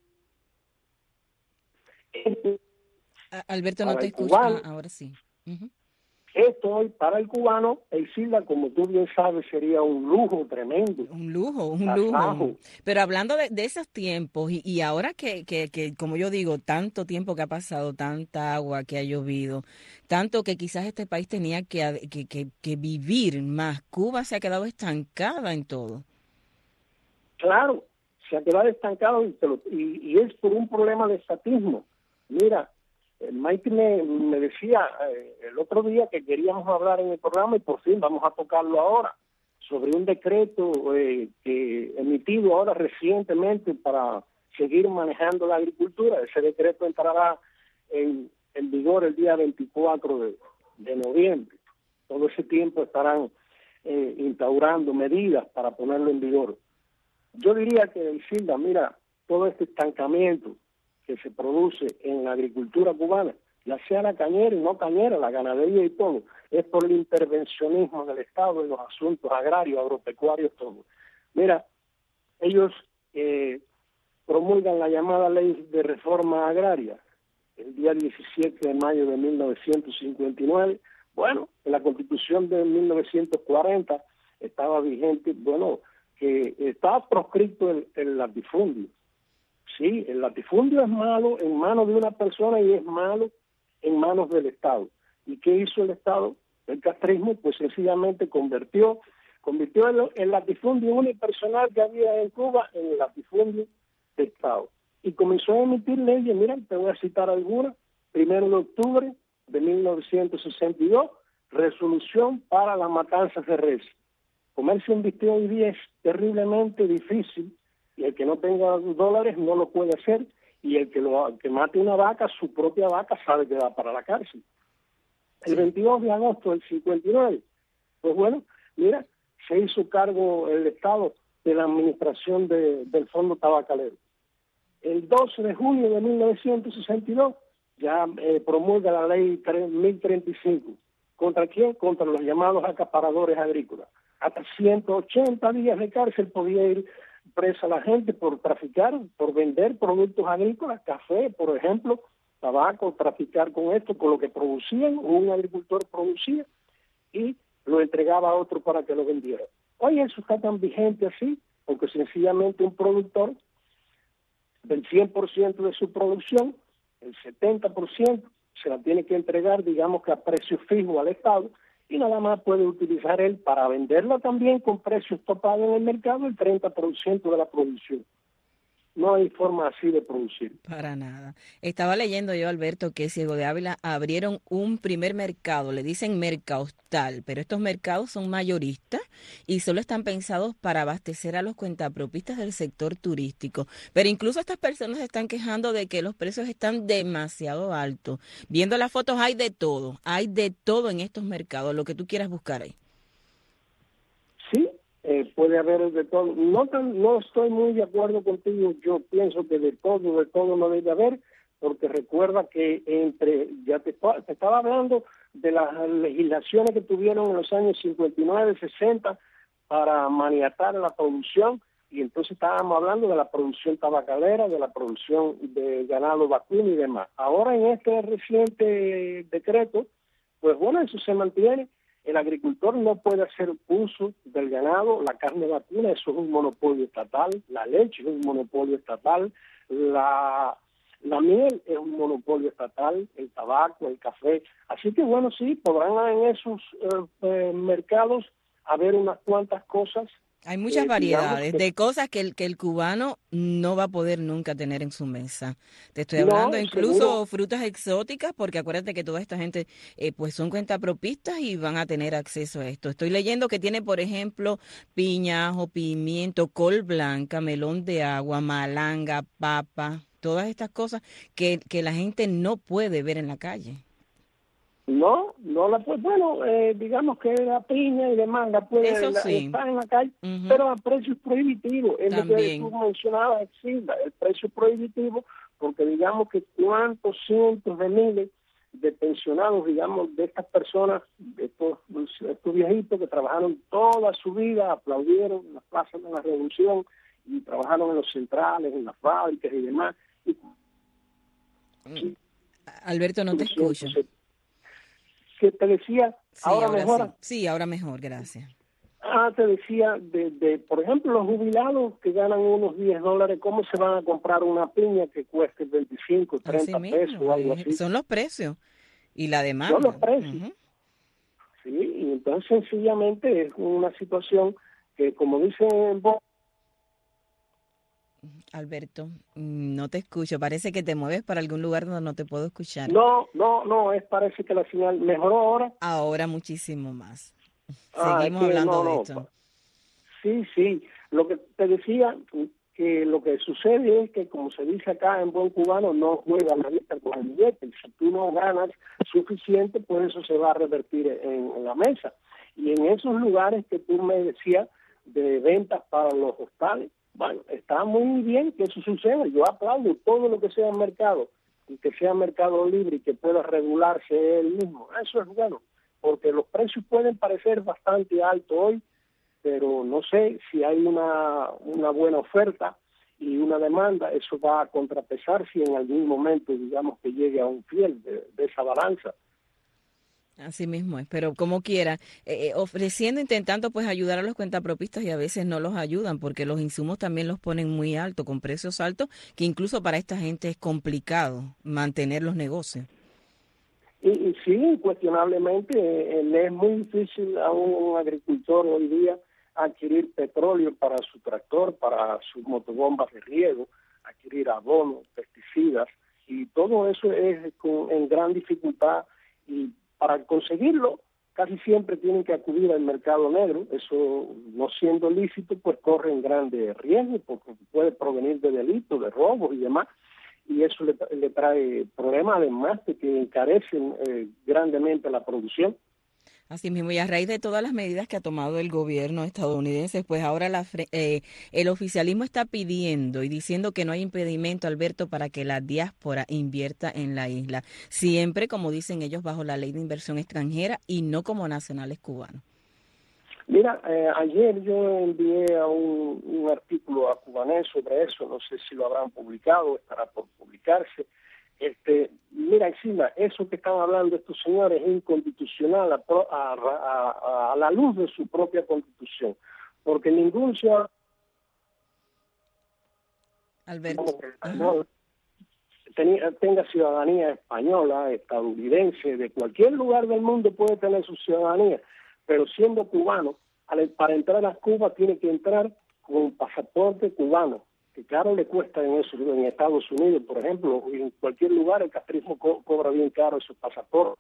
Este, Alberto, no te escucho. Ah, ahora sí. Uh-huh. Esto hoy para el cubano, Isilda, como tú bien sabes, sería un lujo tremendo. Un lujo, un tasajo. lujo. Pero hablando de, de esos tiempos, y, y ahora que, que, que, como yo digo, tanto tiempo que ha pasado, tanta agua que ha llovido, tanto que quizás este país tenía que, que, que, que vivir más, Cuba se ha quedado estancada en todo. Claro, se ha quedado estancado y, y, y es por un problema de estatismo. Mira, Mike me, me decía eh, el otro día que queríamos hablar en el programa y por fin vamos a tocarlo ahora, sobre un decreto eh, que emitido ahora recientemente para seguir manejando la agricultura. Ese decreto entrará en, en vigor el día veinticuatro de, de noviembre. Todo ese tiempo estarán eh, instaurando medidas para ponerlo en vigor. Yo diría que, Isilda, mira, todo este estancamiento que se produce en la agricultura cubana, ya sea la cañera y no cañera, la ganadería y todo, es por el intervencionismo del Estado en los asuntos agrarios, agropecuarios, todo. Mira, ellos eh, promulgan la llamada ley de reforma agraria el día diecisiete de mayo de mil novecientos cincuenta y nueve. Bueno, en la Constitución de mil novecientos cuarenta estaba vigente, bueno, que estaba proscrito el, el latifundio. Sí, el latifundio es malo en manos de una persona y es malo en manos del Estado. ¿Y qué hizo el Estado? El castrismo, pues sencillamente convirtió, convirtió el, el latifundio unipersonal que había en Cuba en el latifundio de Estado. Y comenzó a emitir leyes, mira, te voy a citar algunas. Primero de octubre de mil novecientos sesenta y dos, resolución para las matanzas de res. Comercio en visteo hoy día es terriblemente difícil, y el que no tenga dólares no lo puede hacer, y el que lo que mate una vaca, su propia vaca, sabe que va para la cárcel. El veintidós de agosto del cincuenta y nueve, pues bueno, mira, se hizo cargo el Estado de la administración de, del Fondo Tabacalero. El doce de junio de mil novecientos sesenta y dos, ya eh, promulga la ley mil treinta y cinco. ¿Contra quién? Contra los llamados acaparadores agrícolas. Hasta ciento ochenta días de cárcel podía ir presa la gente por traficar, por vender productos agrícolas, café, por ejemplo, tabaco, traficar con esto, con lo que producían, un agricultor producía y lo entregaba a otro para que lo vendiera. Hoy eso está tan vigente así, porque sencillamente un productor del cien por ciento de su producción, el setenta por ciento se la tiene que entregar, digamos que a precio fijo al Estado, y nada más puede utilizar él para venderla también con precios topados en el mercado el treinta por ciento de la producción. No hay forma así de producir. Para nada. Estaba leyendo yo, Alberto, que Ciego de Ávila abrieron un primer mercado, le dicen mercaostal, pero estos mercados son mayoristas y solo están pensados para abastecer a los cuentapropistas del sector turístico. Pero incluso estas personas se están quejando de que los precios están demasiado altos. Viendo las fotos hay de todo, hay de todo en estos mercados, lo que tú quieras buscar ahí. Sí. Eh, puede haber de todo. No, tan, no estoy muy de acuerdo contigo. Yo pienso que de todo, de todo no debe haber, porque recuerda que entre, ya te, te estaba hablando de las legislaciones que tuvieron en los años cincuenta y nueve, sesenta para maniatar la producción, y entonces estábamos hablando de la producción tabacalera, de la producción de ganado vacuno y demás. Ahora en este reciente decreto, pues bueno, eso se mantiene. El agricultor no puede hacer uso del ganado, la carne vacuna, eso es un monopolio estatal, la leche es un monopolio estatal, la, la miel es un monopolio estatal, el tabaco, el café. Así que bueno, sí, podrán en esos eh, eh, mercados haber unas cuantas cosas Hay muchas eh, variedades que, de cosas que el, que el cubano no va a poder nunca tener en su mesa. Te estoy no, hablando incluso seguro. frutas exóticas, porque acuérdate que toda esta gente eh, pues son cuentapropistas y van a tener acceso a esto. Estoy leyendo que tiene, por ejemplo, piña, ajo, pimiento, col blanca, melón de agua, malanga, papa, todas estas cosas que, que la gente no puede ver en la calle. No, no la puede, bueno, eh, digamos que la piña y demás la puede Eso la, sí. estar en la calle, Uh-huh. pero a precios prohibitivos. Es lo que También. tú mencionabas, sí, el precio prohibitivo, porque digamos que cuántos cientos de miles de pensionados, digamos, de estas personas, de estos, estos viejitos que trabajaron toda su vida, aplaudieron en las plazas de la Revolución y trabajaron en los centrales, en las fábricas y demás. Y, Mm. Alberto, no te escucho. Que te decía, Sí, ahora, ahora mejora. sí. Sí, ahora mejor, gracias. Ah, te decía, de, de, por ejemplo, los jubilados que ganan unos diez dólares, ¿cómo se van a comprar una piña que cueste veinticinco, treinta Así pesos mismo, o algo eh, así? son los precios y la demanda. Son los precios. Uh-huh. Sí, y entonces sencillamente es una situación que, como dicen vos, Alberto, no te escucho. Parece que te mueves para algún lugar donde no te puedo escuchar. no, no, no, es parece que la señal mejoró ahora. Ahora muchísimo más. Ah, Seguimos es que hablando no, de no. esto. Sí, sí. Lo que te decía, que lo que sucede es que, como se dice acá en buen cubano, no juega la vida con el billete. Si tú no ganas suficiente, pues eso se va a revertir en, en la mesa. Y en esos lugares que tú me decías de ventas para los hostales, bueno, está muy bien que eso suceda. Yo aplaudo todo lo que sea mercado, y que sea mercado libre y que pueda regularse él mismo. Eso es bueno, porque los precios pueden parecer bastante altos hoy, pero no sé si hay una, una buena oferta y una demanda, eso va a contrapesar si en algún momento, digamos, que llegue a un fiel de, de esa balanza. Así mismo es, pero como quiera, eh, ofreciendo, intentando pues ayudar a los cuentapropistas y a veces no los ayudan porque los insumos también los ponen muy alto, con precios altos, que incluso para esta gente es complicado mantener los negocios. Y, y sí, incuestionablemente, eh, le es muy difícil a un agricultor hoy día adquirir petróleo para su tractor, para sus motobombas de riego, adquirir abonos, pesticidas, y todo eso es con, en gran dificultad, y para conseguirlo casi siempre tienen que acudir al mercado negro. Eso, no siendo lícito, pues corren grandes riesgos porque puede provenir de delitos, de robos y demás, y eso le, le trae problemas, además de que encarecen eh, grandemente la producción. Así mismo, y a raíz de todas las medidas que ha tomado el gobierno estadounidense, pues ahora la, eh, el oficialismo está pidiendo y diciendo que no hay impedimento, Alberto, para que la diáspora invierta en la isla, siempre, como dicen ellos, bajo la ley de inversión extranjera y no como nacionales cubanos. Mira, eh, ayer yo envié a un, un artículo a Cubanet sobre eso, no sé si lo habrán publicado, estará por publicarse. Este, mira, encima, eso que están hablando estos señores es inconstitucional a, a, a, a la luz de su propia constitución, porque ningún ciudadano Alberto, no, tenía, tenga ciudadanía española, estadounidense, de cualquier lugar del mundo puede tener su ciudadanía, pero siendo cubano, al, para entrar a Cuba tiene que entrar con un pasaporte cubano, que claro le cuesta en eso, en Estados Unidos, por ejemplo, en cualquier lugar el castrismo co cobra bien caro esos pasaportes.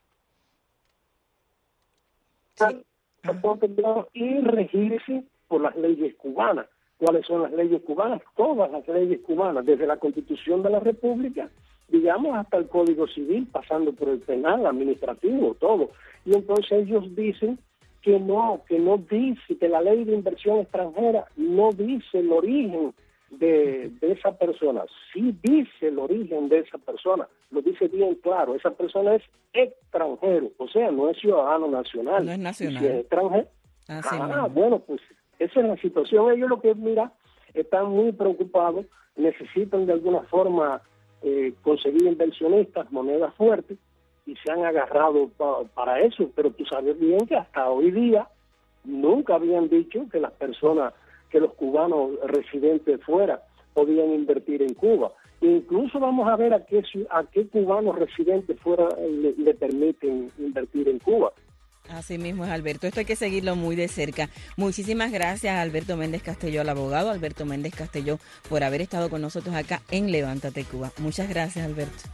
Sí. Pasaporte cubano y regirse por las leyes cubanas. ¿Cuáles son las leyes cubanas? Todas las leyes cubanas, desde la Constitución de la República, digamos, hasta el Código Civil, pasando por el penal, administrativo, todo. Y entonces ellos dicen que no, que no dice, que la ley de inversión extranjera no dice el origen de, de esa persona. Sí dice el origen de esa persona, lo dice bien claro, esa persona es extranjero, o sea, no es ciudadano nacional. No es nacional. Si es extranjero, Así ah, mismo. bueno, pues esa es la situación. Ellos lo que, mira, están muy preocupados, necesitan de alguna forma eh, conseguir inversionistas, monedas fuertes, y se han agarrado pa para eso, pero tú sabes bien que hasta hoy día nunca habían dicho que las personas, que los cubanos residentes fuera podían invertir en Cuba. Incluso vamos a ver a qué, a qué cubanos residentes fuera le, le permiten invertir en Cuba. Así mismo es, Alberto. Esto hay que seguirlo muy de cerca. Muchísimas gracias a Alberto Méndez Castelló, al abogado Alberto Méndez Castelló, por haber estado con nosotros acá en Levántate Cuba. Muchas gracias, Alberto.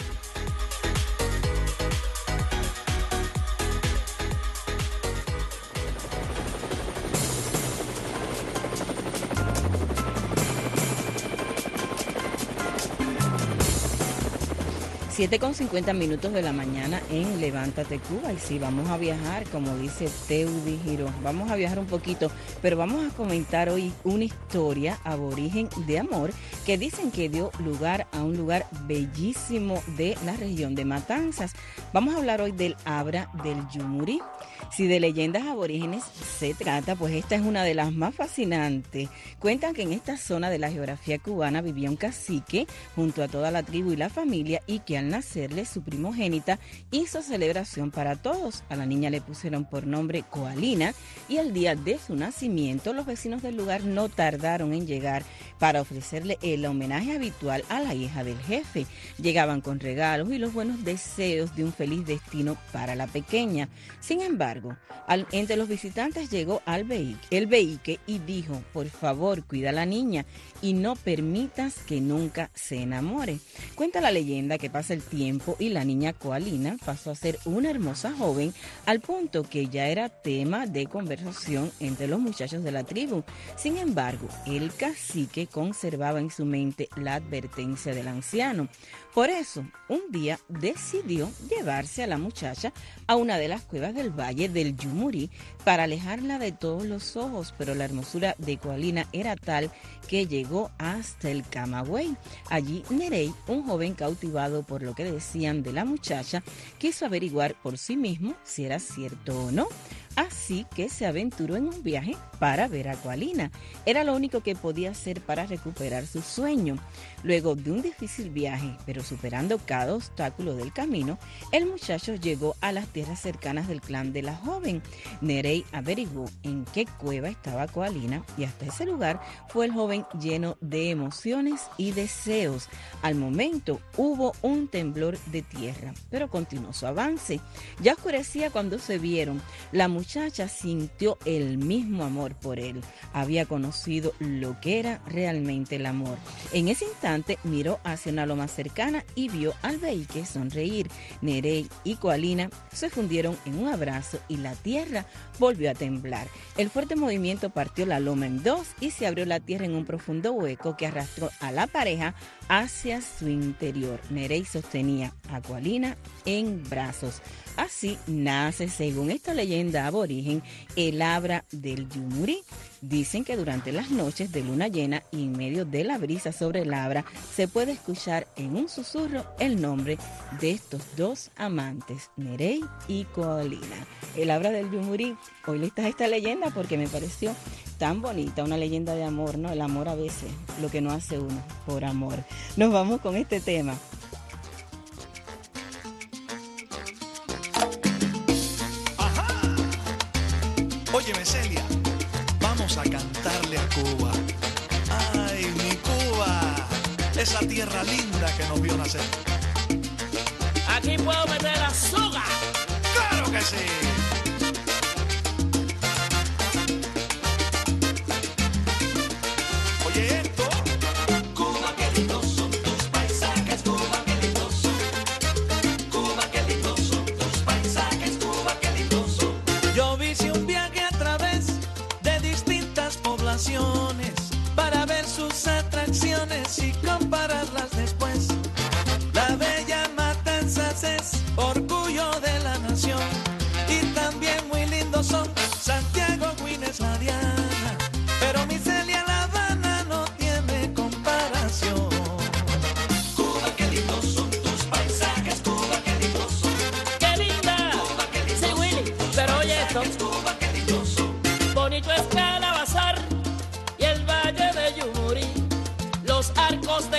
siete con cincuenta minutos de la mañana en Levántate Cuba. Y sí, vamos a viajar, como dice Teudi Giró. Vamos a viajar un poquito, pero vamos a comentar hoy una historia aborigen de amor que dicen que dio lugar a un lugar bellísimo de la región de Matanzas. Vamos a hablar hoy del Abra del Yumurí. Si de leyendas aborígenes se trata, pues esta es una de las más fascinantes. Cuentan que en esta zona de la geografía cubana vivía un cacique junto a toda la tribu y la familia, y que al nacerle su primogénita hizo celebración para todos. A la niña le pusieron por nombre Coalina, y el día de su nacimiento los vecinos del lugar no tardaron en llegar para ofrecerle el homenaje habitual a la hija del jefe. Llegaban con regalos y los buenos deseos de un feliz destino para la pequeña. Sin embargo, al, entre los visitantes llegó al beíque, el beíque y dijo: por favor, cuida a la niña y no permitas que nunca se enamore. Cuenta la leyenda que pasa el tiempo y la niña Coalina pasó a ser una hermosa joven, al punto que ya era tema de conversación entre los muchachos de la tribu. Sin embargo, el cacique conservaba en su mente la advertencia del anciano. Por eso, un día decidió llevarse a la muchacha a una de las cuevas del valle del Yumurí para alejarla de todos los ojos, pero la hermosura de Coalina era tal que llegó hasta el Camagüey. Allí Nerey, un joven cautivado por lo que decían de la muchacha, quiso averiguar por sí mismo si era cierto o no. Así que se aventuró en un viaje para ver a Coalina. Era lo único que podía hacer para recuperar su sueño. Luego de un difícil viaje, pero superando cada obstáculo del camino, el muchacho llegó a las tierras cercanas del clan de la joven. Nerey averiguó en qué cueva estaba Coalina, y hasta ese lugar fue el joven lleno de emociones y deseos. Al momento hubo un temblor de tierra, pero continuó su avance. Ya oscurecía cuando se vieron. La muchacha sintió el mismo amor por él. Había conocido lo que era realmente el amor. En ese instante miró hacia una loma cercana y vio al beíque sonreír. Nerey y Coalina se fundieron en un abrazo y la tierra volvió a temblar. El fuerte movimiento partió la loma en dos y se abrió la tierra en un profundo hueco que arrastró a la pareja hacia su interior. Nerey sostenía a Coalina en brazos. Así nace, según esta leyenda aborigen, el Abra del Yumurí. Dicen que durante las noches de luna llena y en medio de la brisa sobre el Abra se puede escuchar en un susurro el nombre de estos dos amantes, Nerey y Coalina. El Abra del Yumurí. Hoy les traje esta leyenda porque me pareció tan bonita, una leyenda de amor, ¿no? El amor a veces, lo que no hace uno por amor. Nos vamos con este tema. Óyeme, Celia, vamos a cantarle a Cuba. Ay, mi Cuba, esa tierra linda que nos vio nacer. Aquí puedo meter azúcar. ¡Claro que sí! Oye esto. Cuba, qué lindos son tus paisajes, Cuba, qué lindos son. Cuba, qué lindos son tus paisajes, Cuba, qué lindos son. Yo hice un viaje a través de distintas poblaciones para ver sus atracciones y compararlas después. La bella Matanzas es orgullo de la nación, y también muy lindos son Santiago, Guines, La Diana, pero mi Celia, La Habana no tiene comparación. Cuba, qué lindos son tus paisajes, Cuba, qué lindos son. ¡Qué linda! Cuba, qué lindos sí, Willy, son tus pero oye esto. paisajes, Cuba, qué lindos son. Bonito es Calabazar y el valle de Yumurí, los arcos de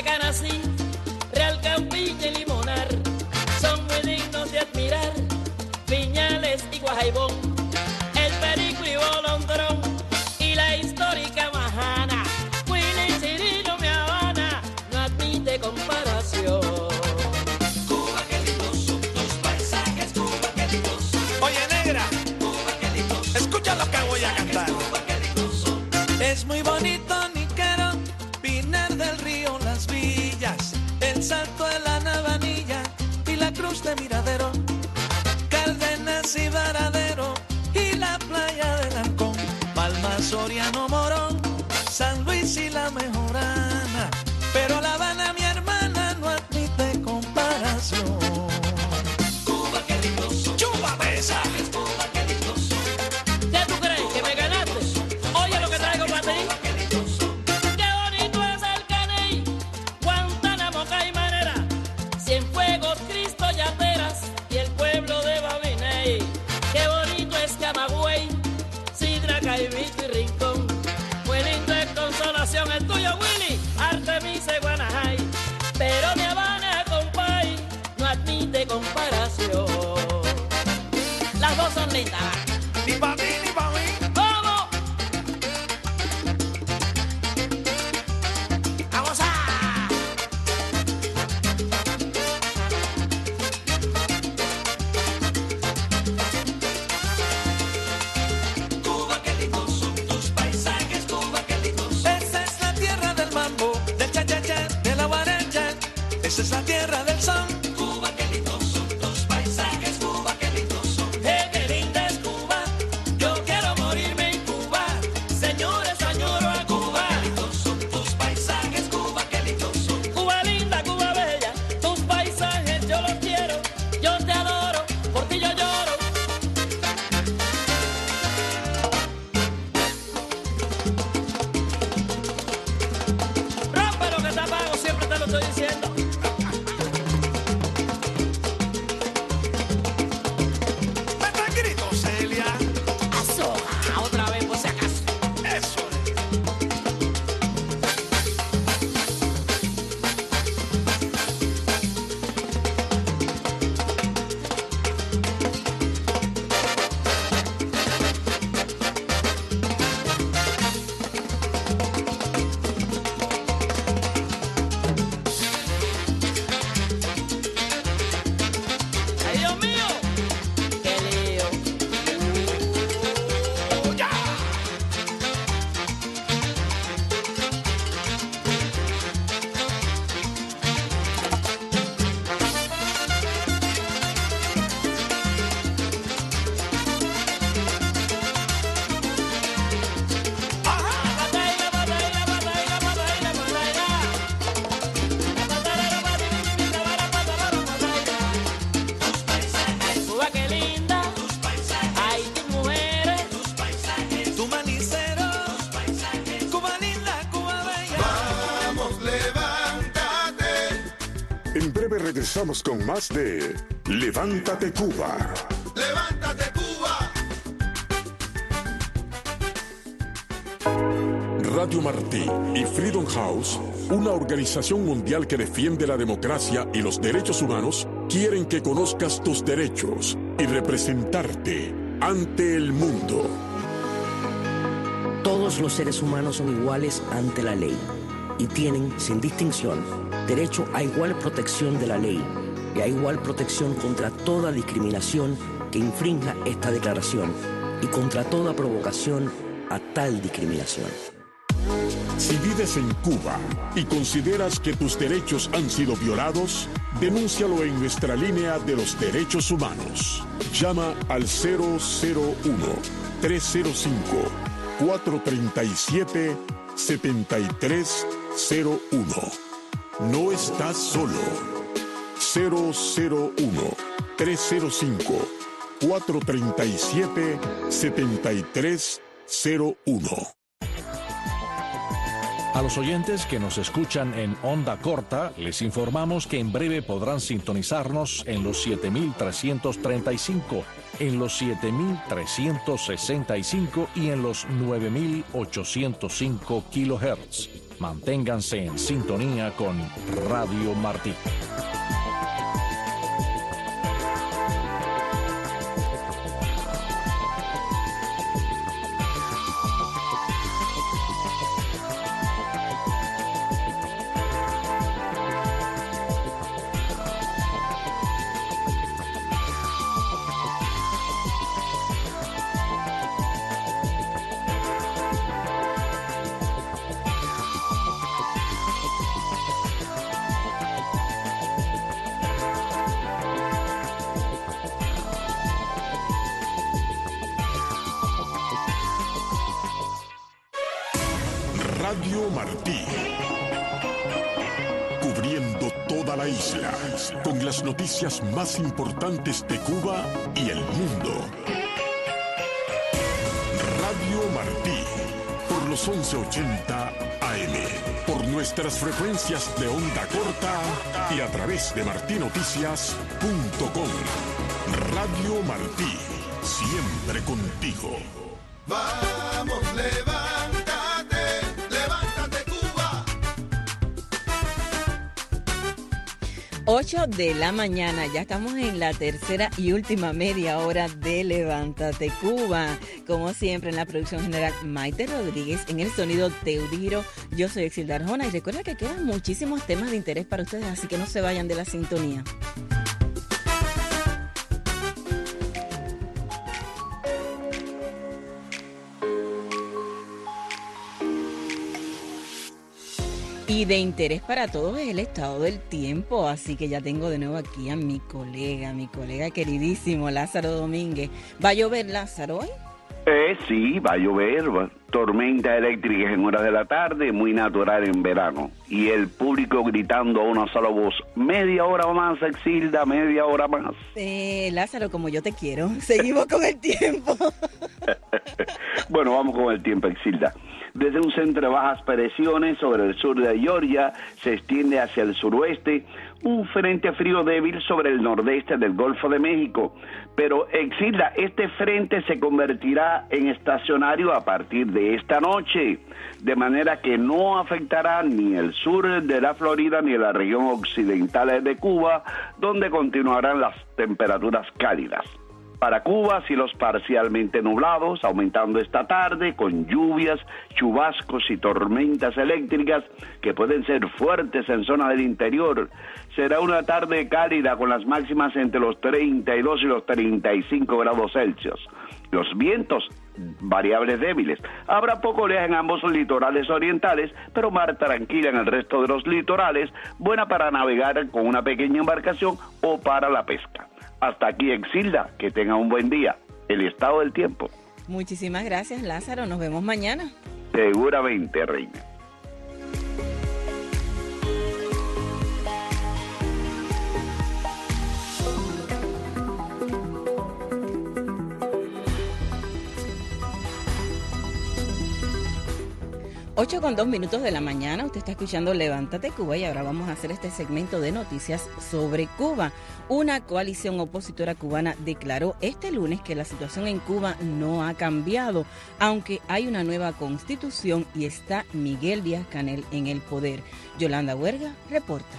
voy a cantar. Es muy bonito Niquero, Pinar del Río, Las Villas, el Salto de la Navanilla y la Cruz de Miradero, Cárdenas y Varadero y la playa del Ancón, Palma, Soriano, Morón, San Luis y la Mejorana, pero La Habana, mi hermana, no admite comparación. Cuba, qué lindo son. ¡Chúpame esa! Cuba, qué lindo son. ¿Qué tú crees? ¿Que me ganaste? Oye lo que traigo para ti. Qué bonito es el Caney, Guantánamo, Caimanera, Cienfuegos, Cristo, Yateras y el pueblo de Babiney. Qué bonito es Camagüey, Sidra, Caimito y Rincón. Muy lindo es Consolación, el tuyo, Willy, Artemisa y Guanajay. Pero mi Habana, compay, no admite comparación. Las dos son lindas. Ni pa' ti, ni pa' mí. ¡Vamos! ¡Vamos a! Cuba, qué lindos son tus paisajes. Cuba, qué lindos son. Esa es la tierra del mambo, del cha-cha-cha, de la guaracha. Esa es la tierra del son. Cuba, qué lindos son tus paisajes. Cuba, qué lindos son. ¡Eh, qué linda es Cuba! Yo quiero morirme en Cuba. Señores, añoro a Cuba. Qué lindos son tus paisajes. Cuba, qué lindos son. Cuba linda, Cuba bella, tus paisajes yo los quiero. Yo te adoro, por ti yo lloro. Rompe lo que te apago, siempre te lo estoy diciendo. ¡Meta el grito, Celia! Azoja, otra vez por si acaso. Eso es. ¡Ay, Dios mío! ¡Qué lío! Pataina, pataina, pataina, pataina, pataina. Patarara, patiripipitara, patarara, pataina. Tus paisajes. Cuba, qué linda. Tus paisajes. Ay, tus mujeres. Tus paisajes. Tu manicero, Tus paisajes. Cuba linda, Cuba bella. Vamos, levántate. En breve regresamos con más de Levántate Cuba. Levántate, Cuba. Radio Martí y Freedom House, una organización mundial que defiende la democracia y los derechos humanos, quieren que conozcas tus derechos y representarte ante el mundo. Todos los seres humanos son iguales ante la ley y tienen, sin distinción, derecho a igual protección de la ley y a igual protección contra toda discriminación que infrinja esta declaración y contra toda provocación a tal discriminación. Si vives en Cuba y consideras que tus derechos han sido violados, denúncialo en nuestra línea de los derechos humanos. Llama al cero cero uno, tres cero cinco, cuatro tres siete, siete tres cero uno. No estás solo. cero cero uno, tres cero cinco, cuatro tres siete, siete tres cero uno. A los oyentes que nos escuchan en onda corta, les informamos que en breve podrán sintonizarnos en los siete mil trescientos treinta y cinco, en los siete mil trescientos sesenta y cinco y en los nueve mil ochocientos cinco kilohertz. Manténganse en sintonía con Radio Martí. Radio Martí. Cubriendo toda la isla, con las noticias más importantes de Cuba y el mundo. Radio Martí, por los once ochenta A M, por nuestras frecuencias de onda corta y a través de martí noticias punto com. Radio Martí, siempre contigo. Vamos, levántate, levántate Cuba. ocho de la mañana, ya estamos en la tercera y última media hora de Levántate Cuba. Como siempre en la producción general Maite Rodríguez, en el sonido Teodiro, yo soy Exilda Arjona y recuerda que quedan muchísimos temas de interés para ustedes, así que no se vayan de la sintonía. Y de interés para todos es el estado del tiempo, así que ya tengo de nuevo aquí a mi colega, mi colega queridísimo Lázaro Domínguez. ¿Va a llover, Lázaro, hoy? Eh, sí, va a llover, va. Tormentas eléctricas en horas de la tarde, muy natural en verano. Y el público gritando a una sola voz, media hora más, Exilda, media hora más. Eh, Lázaro, como yo te quiero, seguimos con el tiempo. Bueno, vamos con el tiempo, Exilda. Desde un centro de bajas presiones sobre el sur de Georgia se extiende hacia el suroeste un frente frío débil sobre el nordeste del Golfo de México. Pero, Exilda, este frente se convertirá en estacionario a partir de esta noche, de manera que no afectará ni el sur de la Florida ni la región occidental de Cuba, donde continuarán las temperaturas cálidas. Para Cuba, cielos parcialmente nublados, aumentando esta tarde con lluvias, chubascos y tormentas eléctricas que pueden ser fuertes en zonas del interior. Será una tarde cálida con las máximas entre los treinta y dos y los treinta y cinco grados Celsius. Los vientos variables débiles. Habrá poco oleaje en ambos litorales orientales, pero mar tranquila en el resto de los litorales, buena para navegar con una pequeña embarcación o para la pesca. Hasta aquí, Exilda, que tenga un buen día. El estado del tiempo. Muchísimas gracias, Lázaro. Nos vemos mañana. Seguramente, reina. ocho con dos minutos de la mañana, usted está escuchando Levántate Cuba y ahora vamos a hacer este segmento de noticias sobre Cuba. Una coalición opositora cubana declaró este lunes que la situación en Cuba no ha cambiado, aunque hay una nueva constitución y está Miguel Díaz-Canel en el poder. Yolanda Huerga reporta.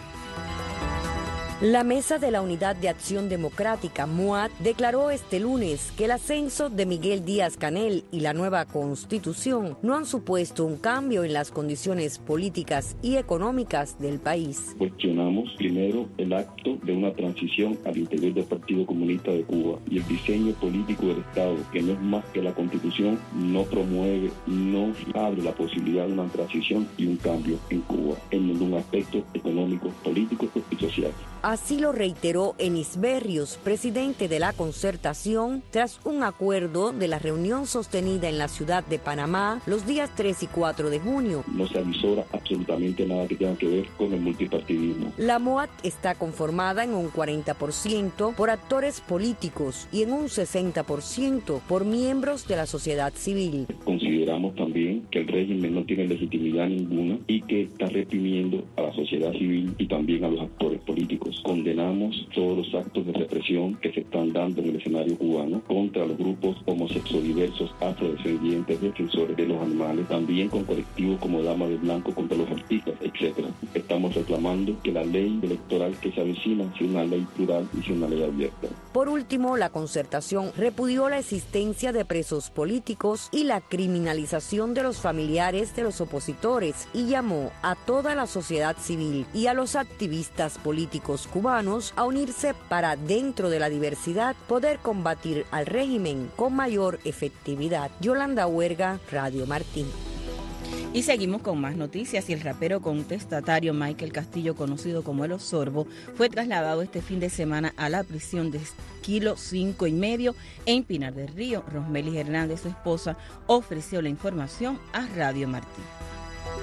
La Mesa de la Unidad de Acción Democrática, M U A D, declaró este lunes que el ascenso de Miguel Díaz-Canel y la nueva Constitución no han supuesto un cambio en las condiciones políticas y económicas del país. Cuestionamos primero el acto de una transición al interior del Partido Comunista de Cuba y el diseño político del Estado, que no es más que la Constitución, no promueve, no abre la posibilidad de una transición y un cambio en Cuba, en ningún aspecto económico, político y social. Así lo reiteró Enis Berrios, presidente de la Concertación, tras un acuerdo de la reunión sostenida en la ciudad de Panamá los días tres y cuatro de junio. No se avisora absolutamente nada que tenga que ver con el multipartidismo. La M U A D está conformada en un cuarenta por ciento por actores políticos y en un sesenta por ciento por miembros de la sociedad civil. Consideramos también que el régimen no tiene legitimidad ninguna y que está reprimiendo a la sociedad civil y también a los actores políticos. Condenamos todos los actos de represión que se están dando en el escenario cubano contra los grupos homosexodiversos, afrodescendientes, defensores de los animales, también con colectivos como Dama de Blanco contra los artistas, etcétera. Estamos reclamando que la ley electoral que se avecina sea una ley plural y sea una ley abierta. Por último, la Concertación repudió la existencia de presos políticos y la criminalización de los familiares de los opositores y llamó a toda la sociedad civil y a los activistas políticos cubanos a unirse para, dentro de la diversidad, poder combatir al régimen con mayor efectividad. Yolanda Huerga, Radio Martí. Y seguimos con más noticias. Y el rapero contestatario Michael Castillo, conocido como El Osorbo, fue trasladado este fin de semana a la prisión de Kilo cinco y medio en Pinar del Río. Rosmelis Hernández, su esposa, ofreció la información a Radio Martí.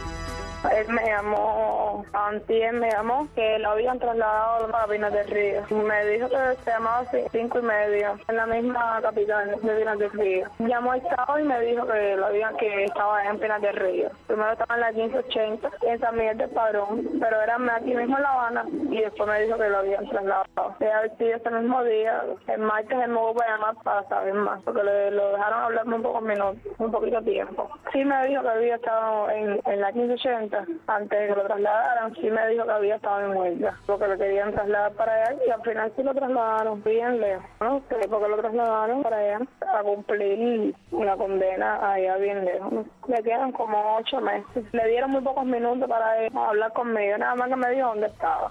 Él me llamó, antier me llamó, que lo habían trasladado a Pinar del Río. Me dijo que se llamaba cinco y media, en la misma capital de Pinar del Río. Llamó al Estado y me dijo que lo habían, que estaba en Pinar del Río. Primero estaba en la quince ochenta, en San Miguel del Padrón, pero era aquí mismo en La Habana, y después me dijo que lo habían trasladado. Debe haber sido ese mismo día, el martes él me volvió a llamar para saber más, porque le, lo dejaron hablarme un poco minutos, un poquito tiempo. Sí me dijo que había estado en, en la quince ochenta, antes de que lo trasladaran, sí me dijo que había estado en huelga, porque lo querían trasladar para allá, y al final sí lo trasladaron bien lejos, ¿no? Porque lo trasladaron para allá a cumplir una condena allá bien lejos, ¿no? Le quedan como ocho meses. Le dieron muy pocos minutos para ir a hablar conmigo, nada más que me dijo dónde estaba.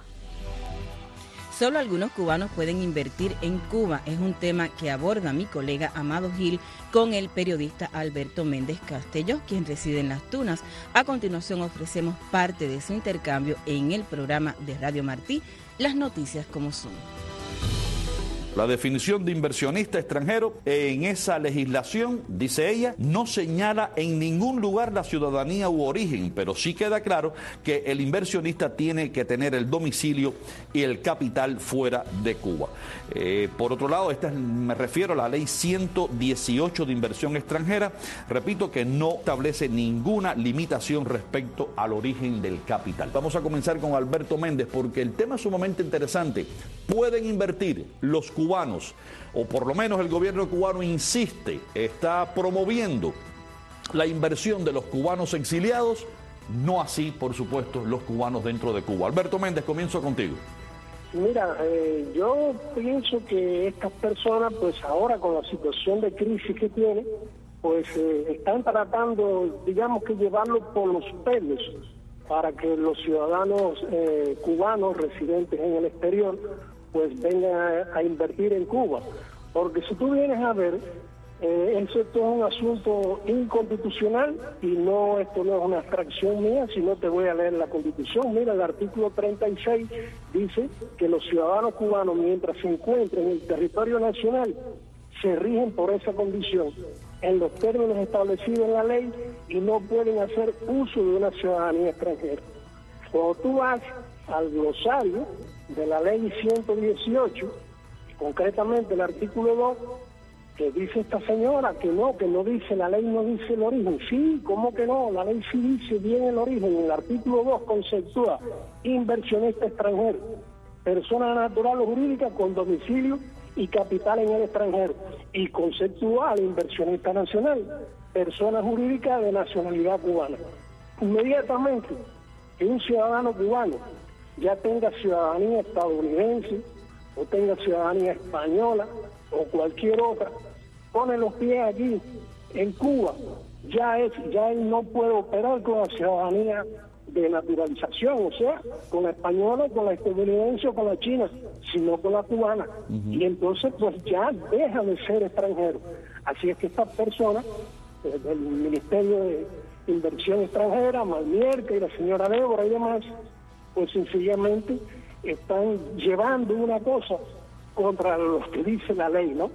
Solo algunos cubanos pueden invertir en Cuba. Es un tema que aborda mi colega Amado Gil con el periodista Alberto Méndez Castelló, quien reside en Las Tunas. A continuación ofrecemos parte de su intercambio en el programa de Radio Martí, Las Noticias como Son. La definición de inversionista extranjero en esa legislación, dice ella, no señala en ningún lugar la ciudadanía u origen, pero sí queda claro que el inversionista tiene que tener el domicilio y el capital fuera de Cuba. Eh, por otro lado, esta es, me refiero a la ley ciento dieciocho de inversión extranjera, repito que no establece ninguna limitación respecto al origen del capital. Vamos a comenzar con Alberto Méndez porque el tema es sumamente interesante. ¿Pueden invertir los cubanos? cubanos, o por lo menos el gobierno cubano insiste, está promoviendo la inversión de los cubanos exiliados, no así, por supuesto, los cubanos dentro de Cuba? Alberto Méndez, comienzo contigo. Mira, eh, yo pienso que estas personas, pues ahora con la situación de crisis que tienen, pues eh, están tratando, digamos que llevarlo por los pelos para que los ciudadanos eh, cubanos residentes en el exterior pues vengan a, a invertir en Cuba. Porque si tú vienes a ver, eh, eso es un asunto inconstitucional y no, esto no es una abstracción mía, sino te voy a leer la Constitución. Mira, el artículo treinta y seis dice que los ciudadanos cubanos, mientras se encuentren en el territorio nacional, se rigen por esa condición en los términos establecidos en la ley y no pueden hacer uso de una ciudadanía extranjera. Cuando tú vas al glosario de la ley ciento dieciocho, concretamente el artículo dos, que dice esta señora que no, que no dice, la ley no dice el origen. Sí, ¿cómo que no? La ley sí dice bien el origen. El artículo dos conceptúa inversionista extranjero, persona natural o jurídica con domicilio y capital en el extranjero, y conceptúa al inversionista nacional, persona jurídica de nacionalidad cubana. Inmediatamente que un ciudadano cubano ya tenga ciudadanía estadounidense o tenga ciudadanía española o cualquier otra, pone los pies aquí en Cuba, ya es ya él no puede operar con la ciudadanía de naturalización, o sea, con la española, con la estadounidense o con la china, sino con la cubana. Uh-huh. Y entonces pues ya deja de ser extranjero. Así es que estas personas eh, del Ministerio de Inversión Extranjera, Malmierca y la señora Débora y demás, pues sencillamente están llevando una cosa contra lo que dice la ley, ¿no?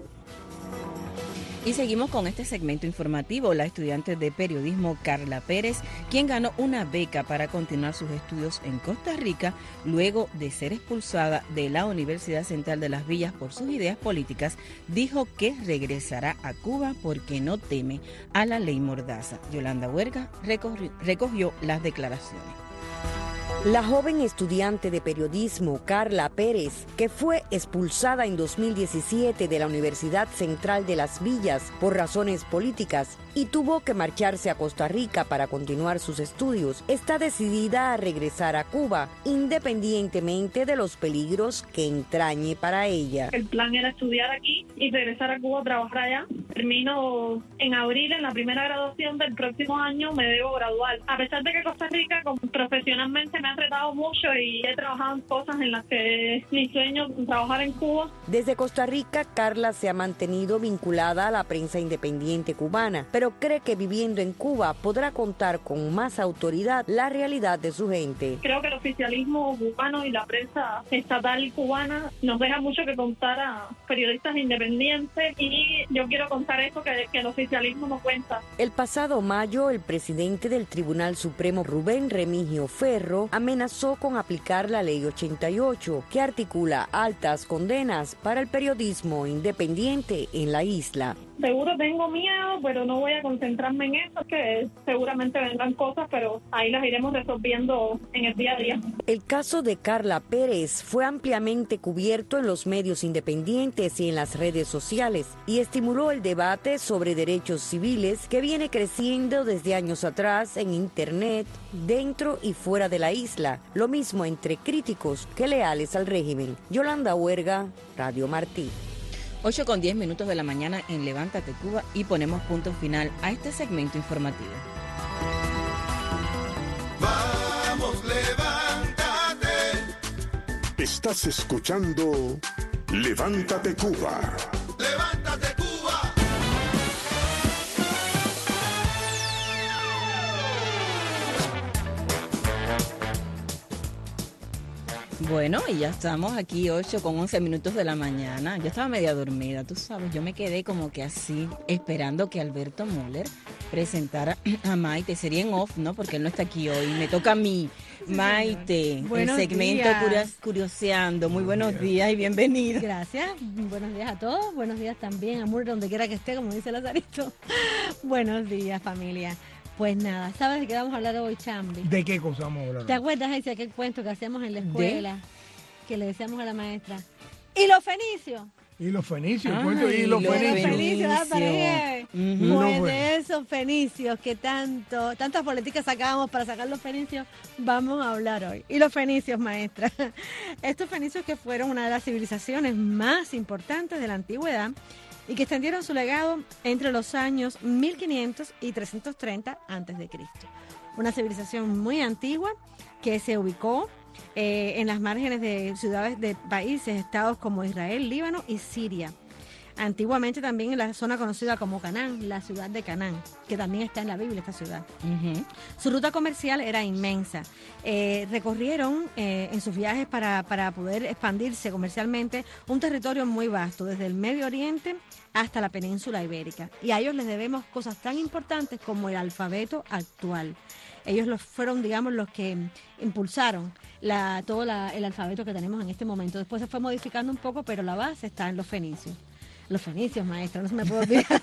Y seguimos con este segmento informativo. La estudiante de periodismo Carla Pérez, quien ganó una beca para continuar sus estudios en Costa Rica luego de ser expulsada de la Universidad Central de Las Villas por sus ideas políticas, dijo que regresará a Cuba porque no teme a la ley Mordaza. Yolanda Huerga recogió, recogió las declaraciones. La joven estudiante de periodismo Carla Pérez, que fue expulsada en dos mil diecisiete de la Universidad Central de Las Villas por razones políticas y tuvo que marcharse a Costa Rica para continuar sus estudios, está decidida a regresar a Cuba, independientemente de los peligros que entrañe para ella. El plan era estudiar aquí y regresar a Cuba a trabajar allá. Termino en abril, en la primera graduación del próximo año me debo graduar. A pesar de que Costa Rica como profesionalmente me ha retado mucho y he trabajado en cosas en las que es mi sueño trabajar en Cuba. Desde Costa Rica, Carla se ha mantenido vinculada a la prensa independiente cubana, pero cree que viviendo en Cuba podrá contar con más autoridad la realidad de su gente. Creo que el oficialismo cubano y la prensa estatal cubana nos deja mucho que contar a periodistas independientes y yo quiero contar eso que, que el oficialismo no cuenta. El pasado mayo, el presidente del Tribunal Supremo, Rubén Remigio Ferro, amenazó con aplicar la Ley ochenta y ocho, que articula altas condenas para el periodismo independiente en la isla. Seguro tengo miedo, pero no voy a concentrarme en eso, que seguramente vendrán cosas, pero ahí las iremos resolviendo en el día a día. El caso de Carla Pérez fue ampliamente cubierto en los medios independientes y en las redes sociales y estimuló el debate sobre derechos civiles que viene creciendo desde años atrás en Internet, dentro y fuera de la isla, lo mismo entre críticos que leales al régimen. Yolanda Huerga, Radio Martí. ocho con diez minutos de la mañana en Levántate Cuba y ponemos punto final a este segmento informativo. Vamos, levántate. Estás escuchando Levántate Cuba. Levántate Cuba. Bueno, y ya estamos aquí, ocho con once minutos de la mañana. Yo estaba media dormida, tú sabes. Yo me quedé como que así, esperando que Alberto Müller presentara a Maite. Sería en off, ¿no? Porque él no está aquí hoy. Me toca a mí, Maite, el Buenos segmento días. Curios- Curioseando. Muy buenos días y bienvenida. Gracias. Buenos días a todos. Buenos días también a Mur, donde quiera que esté, como dice Lazarito. Buenos días, familia. Pues nada, ¿sabes de qué vamos a hablar hoy, Chambi? ¿De qué cosa vamos a hablar? ¿Te acuerdas ese aquel cuento que hacíamos en la escuela? Que le decíamos a la maestra. ¿Y los fenicios? Y los fenicios, Ay, cuento, y los los fenicios. fenicios, ah, para qué. Ujú. Pues Los de esos fenicios que tanto, tantas políticas sacábamos para sacar los fenicios, vamos a hablar hoy. Y los fenicios, maestra. Estos fenicios que fueron una de las civilizaciones más importantes de la antigüedad y que extendieron su legado entre los años mil quinientos y trescientos treinta antes de Cristo. Una civilización muy antigua que se ubicó eh, en las márgenes de ciudades de países, estados como Israel, Líbano y Siria. Antiguamente también en la zona conocida como Canaán, la ciudad de Canaán, que también está en la Biblia esta ciudad. Ujú. Su ruta comercial era inmensa. Eh, recorrieron eh, en sus viajes para, para poder expandirse comercialmente un territorio muy vasto, desde el Medio Oriente hasta la península ibérica. Y a ellos les debemos cosas tan importantes como el alfabeto actual. Ellos los fueron, digamos, los que impulsaron la, todo la, el alfabeto que tenemos en este momento. Después se fue modificando un poco, pero la base está en los fenicios. Los fenicios, maestra, no se me puede olvidar.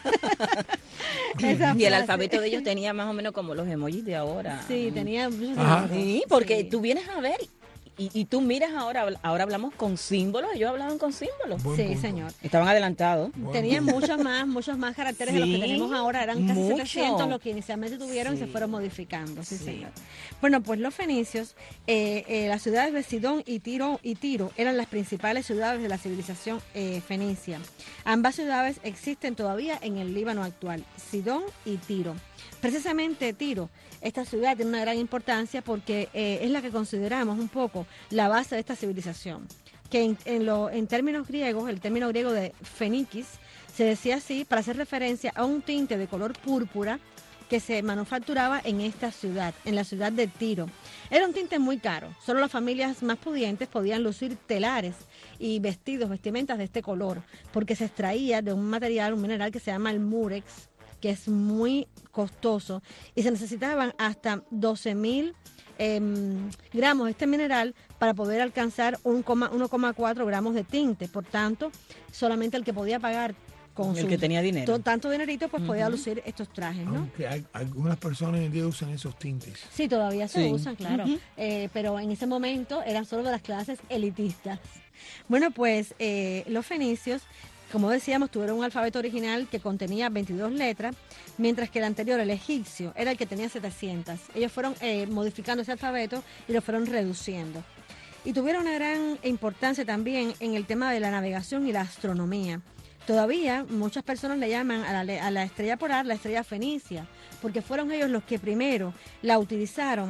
Esa Y el frase. alfabeto de ellos tenía más o menos como los emojis de ahora. Sí, tenía... Ajá. Sí, porque Sí. tú vienes a ver y, y tú miras ahora, ahora hablamos con símbolos, ellos hablaban con símbolos. Buen Sí, punto. señor. Estaban adelantados. Tenían muchos más, muchos más caracteres de los que Sí, tenemos ahora. Eran casi mucho. setecientos los que inicialmente tuvieron y Sí. se fueron modificando. Sí, Sí. señor. Bueno, pues los fenicios, eh, eh, las ciudades de Sidón y Tiro, y Tiro eran las principales ciudades de la civilización eh, fenicia. Ambas ciudades existen todavía en el Líbano actual, Sidón y Tiro. Precisamente Tiro, esta ciudad tiene una gran importancia porque eh, es la que consideramos un poco la base de esta civilización. Que en, en, lo, en términos griegos, el término griego de feniquis, se decía así para hacer referencia a un tinte de color púrpura que se manufacturaba en esta ciudad, en la ciudad de Tiro. Era un tinte muy caro, solo las familias más pudientes podían lucir telares y vestidos, vestimentas de este color, porque se extraía de un material, un mineral que se llama el murex, que es muy costoso, y se necesitaban hasta doce mil eh, gramos de este mineral para poder alcanzar uno coma cuatro gramos de tinte. Por tanto, solamente el que podía pagar con El su que tenía dinero. to- tanto dinerito, pues podía Ujú. lucir estos trajes, ¿no? Aunque hay- algunas personas hoy en día usan esos tintes. Sí, todavía se Sí. usan, claro. Ujú. Eh, pero en ese momento eran solo de las clases elitistas. Bueno, pues eh, los fenicios, como decíamos, tuvieron un alfabeto original que contenía veintidós letras, mientras que el anterior, el egipcio, era el que tenía setecientas. Ellos fueron eh, modificando ese alfabeto y lo fueron reduciendo. Y tuvieron una gran importancia también en el tema de la navegación y la astronomía. Todavía muchas personas le llaman a la, a la estrella polar la estrella fenicia, porque fueron ellos los que primero la utilizaron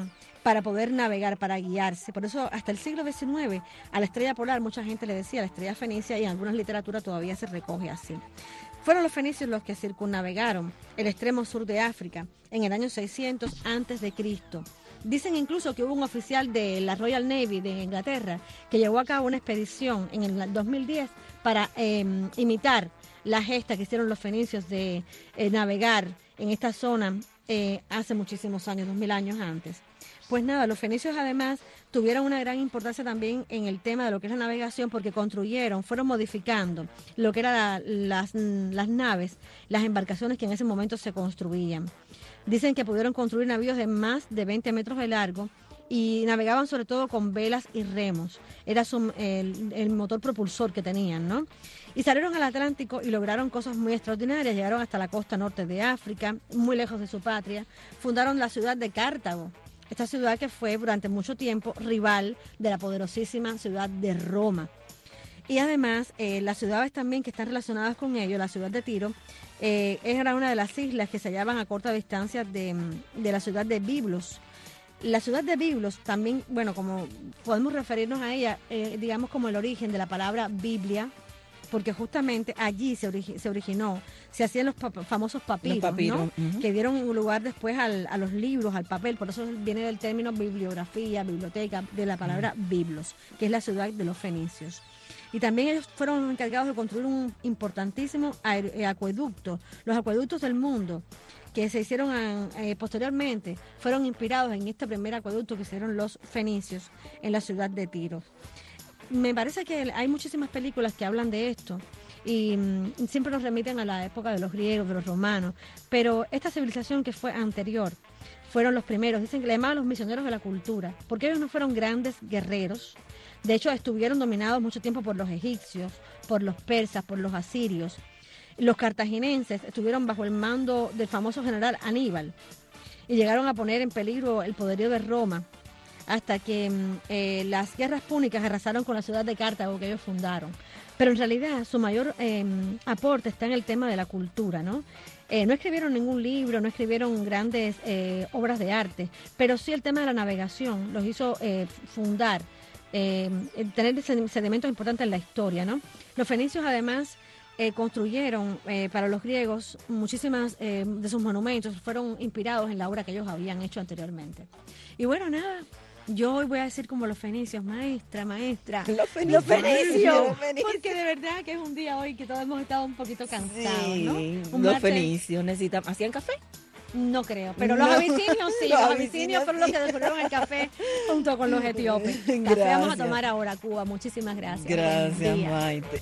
para poder navegar, para guiarse. Por eso hasta el siglo diecinueve a la estrella polar mucha gente le decía la estrella fenicia y en algunas literaturas todavía se recoge así. Fueron los fenicios los que circunnavegaron el extremo sur de África en el año seiscientos antes de Cristo. Dicen incluso que hubo un oficial de la Royal Navy de Inglaterra que llevó a cabo una expedición en el dos mil diez para eh, imitar la gesta que hicieron los fenicios de eh, navegar en esta zona eh, hace muchísimos años, dos mil años antes. Pues nada, los fenicios además tuvieron una gran importancia también en el tema de lo que es la navegación porque construyeron, fueron modificando lo que eran la, las, las naves, las embarcaciones que en ese momento se construían. Dicen que pudieron construir navíos de más de veinte metros de largo y navegaban sobre todo con velas y remos. Era su, el, el motor propulsor que tenían, ¿no? Y salieron al Atlántico y lograron cosas muy extraordinarias. Llegaron hasta la costa norte de África, muy lejos de su patria. Fundaron la ciudad de Cartago. Esta ciudad que fue durante mucho tiempo rival de la poderosísima ciudad de Roma. Y además, eh, las ciudades también que están relacionadas con ello, la ciudad de Tiro, eh, era una de las islas que se hallaban a corta distancia de, de la ciudad de Biblos. La ciudad de Biblos también, bueno, como podemos referirnos a ella, eh, digamos como el origen de la palabra Biblia, porque justamente allí se, origi se originó, se hacían los pa famosos papiros, los papiros, ¿no? Uh-huh. Que dieron lugar después al, a los libros, al papel, por eso viene del término bibliografía, biblioteca, de la palabra uh-huh. Biblos, que es la ciudad de los fenicios. Y también ellos fueron los encargados de construir un importantísimo acueducto. Los acueductos del mundo que se hicieron eh, posteriormente fueron inspirados en este primer acueducto que hicieron los fenicios en la ciudad de Tiro. Me parece que hay muchísimas películas que hablan de esto y mm, siempre nos remiten a la época de los griegos, de los romanos, pero esta civilización que fue anterior fueron los primeros, dicen que le llamaban los misioneros de la cultura, porque ellos no fueron grandes guerreros. De hecho, estuvieron dominados mucho tiempo por los egipcios, por los persas, por los asirios. Los cartagineses estuvieron bajo el mando del famoso general Aníbal y llegaron a poner en peligro el poderío de Roma hasta que eh, las guerras púnicas arrasaron con la ciudad de Cartago que ellos fundaron. Pero en realidad su mayor eh, aporte está en el tema de la cultura, ¿no? Eh, no escribieron ningún libro, no escribieron grandes eh, obras de arte, pero sí el tema de la navegación los hizo eh, fundar. Eh, tener sedimentos importantes en la historia, ¿no? Los fenicios además eh, construyeron eh, para los griegos muchísimas eh, de sus monumentos, fueron inspirados en la obra que ellos habían hecho anteriormente. Y bueno, nada, yo hoy voy a decir como los fenicios, maestra, maestra. Los fenicios. Los fenicios. Los fenicios. Porque de verdad que es un día hoy que todos hemos estado un poquito cansados, sí, ¿no? Un los martes... fenicios necesitan, ¿hacían café? No creo, pero los No. abisinios sí, Los los abisinios abisinios fueron los sí. que descubrieron el café junto con los etíopes. Café Gracias. vamos a tomar ahora, Cuba. Muchísimas gracias. Buen Gracias, día. Maite.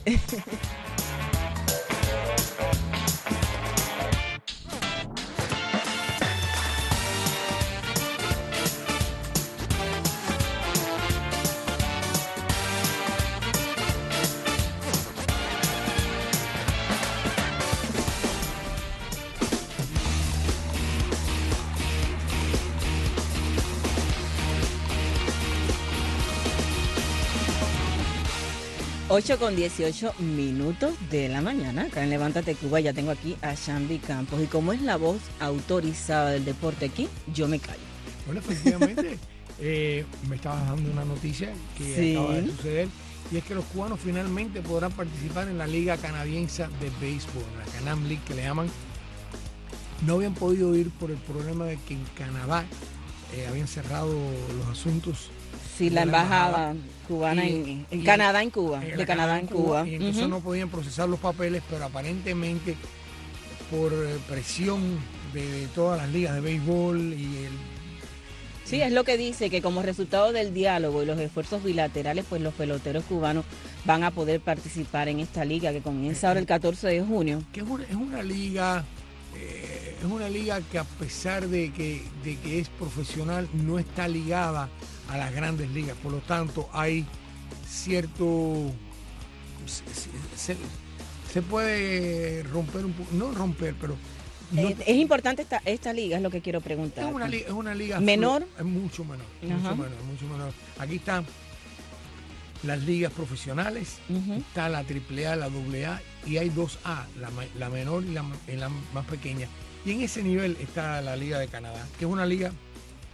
ocho con dieciocho minutos de la mañana, acá en Levántate Cuba, ya tengo aquí a Shambi Campos. Y como es la voz autorizada del deporte aquí, yo me callo. Bueno, efectivamente, eh, me estabas dando una noticia que Sí. acaba de suceder, y es que los cubanos finalmente podrán participar en la Liga Canadiense de Béisbol, la Can-Am League que le llaman. No habían podido ir por el problema de que en Canadá eh, habían cerrado los asuntos. Sí, la de embajada cubana y- en, en y- Canadá, en Cuba, eh, de la Canadá en Cuba. Y entonces Ujú. no podían procesar los papeles, pero aparentemente por eh, presión de, de todas las ligas de béisbol y el Sí, es lo que dice, que como resultado del diálogo y los esfuerzos bilaterales, pues los peloteros cubanos van a poder participar en esta liga que comienza ahora el catorce de junio. que es una, es una liga eh, es una liga que a pesar de que, de que es profesional no está ligada a las grandes ligas, por lo tanto hay cierto se, se- se puede romper un poco, no romper, pero no- Eh, es importante esta, esta liga, es lo que quiero preguntar. es una liga, es una liga menor. flu- es mucho menor, Ajá. mucho menor, mucho menor. Aquí están las ligas profesionales, está la triple A, la doble A y hay dos A, la, ma- la menor y la, ma- y la más pequeña. Y en ese nivel está la Liga de Canadá, que es una liga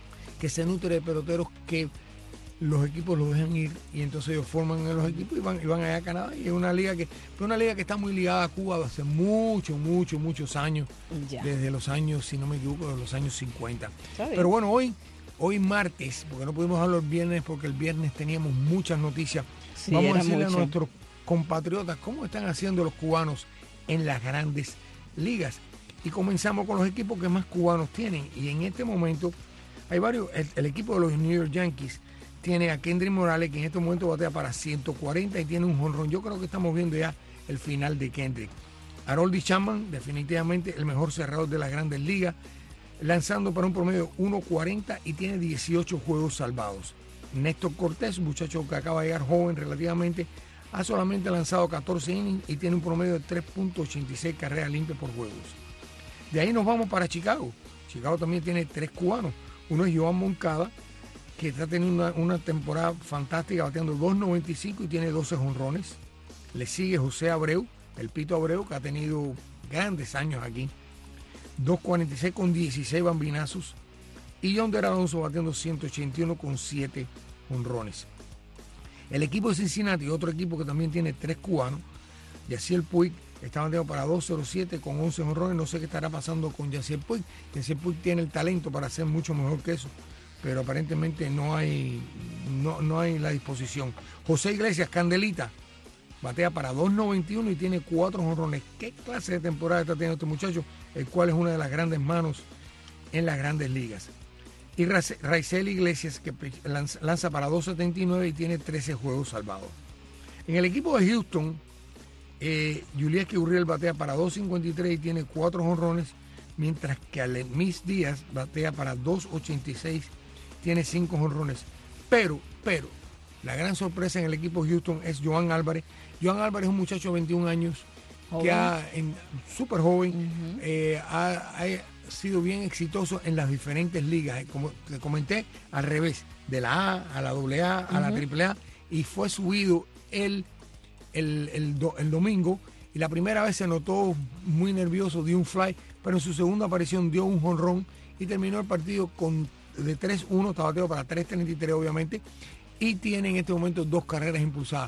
que se nutre de peloteros que los equipos los dejan ir y entonces ellos forman en los equipos y van, y van allá a Canadá. Y es una liga que, una liga que está muy ligada a Cuba hace muchos, muchos, muchos años, Ya. desde los años, si no me equivoco, de los años cincuenta. Está bien. Pero bueno, hoy, hoy martes, porque no pudimos hablar el viernes, porque el viernes teníamos muchas noticias. Sí, Vamos a era decirle mucho. a nuestros compatriotas cómo están haciendo los cubanos en las grandes ligas. Y comenzamos con los equipos que más cubanos tienen. Y en este momento hay varios. El, el equipo de los New York Yankees tiene a Kendrick Morales, que en este momento batea para ciento cuarenta y tiene un jonrón. Yo creo que estamos viendo ya el final de Kendrick. Harold Chapman, definitivamente el mejor cerrador de las grandes ligas, lanzando para un promedio de uno cuarenta y tiene dieciocho juegos salvados. Néstor Cortés, un muchacho que acaba de llegar joven relativamente, ha solamente lanzado catorce innings y tiene un promedio de tres punto ochenta y seis carreras limpias por juegos. De ahí nos vamos para Chicago. Chicago también tiene tres cubanos. Uno es Joan Moncada, que está teniendo una, una temporada fantástica, bateando dos noventa y cinco y tiene doce jonrones. Le sigue José Abreu, el Pito Abreu, que ha tenido grandes años aquí. dos cuarenta y seis con dieciséis bambinazos. Y Yonder Alonso bateando ciento ochenta y uno con siete jonrones. El equipo de Cincinnati, otro equipo que también tiene tres cubanos, Yaciel Puig, está bateando para dos cero siete con once jonrones. No sé qué estará pasando con Yaciel Puig. Yaciel Puig tiene el talento para ser mucho mejor que eso, pero aparentemente no hay, no, no hay la disposición. José Iglesias, Candelita, batea para dos noventa y uno y tiene cuatro jonrones. ¿Qué clase de temporada está teniendo este muchacho? El cual es una de las grandes manos en las grandes ligas. Y Raisel Iglesias, que lanza, lanza para dos setenta y nueve y tiene trece juegos salvados. En el equipo de Houston, eh, Yulieski Gurriel batea para dos cincuenta y tres y tiene cuatro jonrones, mientras que Alemis Díaz batea para dos ochenta y seis, tiene cinco jonrones. Pero, pero, la gran sorpresa en el equipo de Houston es Joan Álvarez. Joan Álvarez es un muchacho de veintiún años, joven, que ha, súper joven, uh-huh. eh, ha, ha sido bien exitoso en las diferentes ligas. Como te comenté, al revés, de la A a la doble A, a uh-huh. la triple A, y fue subido el, el, el, do, el domingo, y la primera vez se notó muy nervioso, dio un fly, pero en su segunda aparición dio un jonrón y terminó el partido con de tres uno, está bateado para tres treinta y tres obviamente, y tiene en este momento dos carreras impulsadas.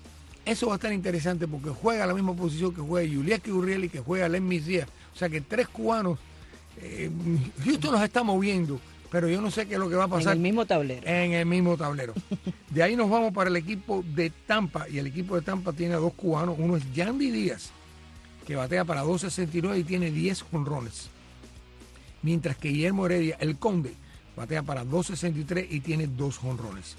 Eso va a estar interesante porque juega la misma posición que juega Yulieski Gurriel y que juega Alemis Díaz. O sea que tres cubanos, eh, Houston los está moviendo, pero yo no sé qué es lo que va a pasar. En el mismo tablero. En el mismo tablero. De ahí nos vamos para el equipo de Tampa, y el equipo de Tampa tiene a dos cubanos. Uno es Yandy Díaz, que batea para dos sesenta y nueve y tiene diez jonrones. Mientras que Guillermo Heredia, el Conde, batea para dos sesenta y tres y tiene dos jonrones.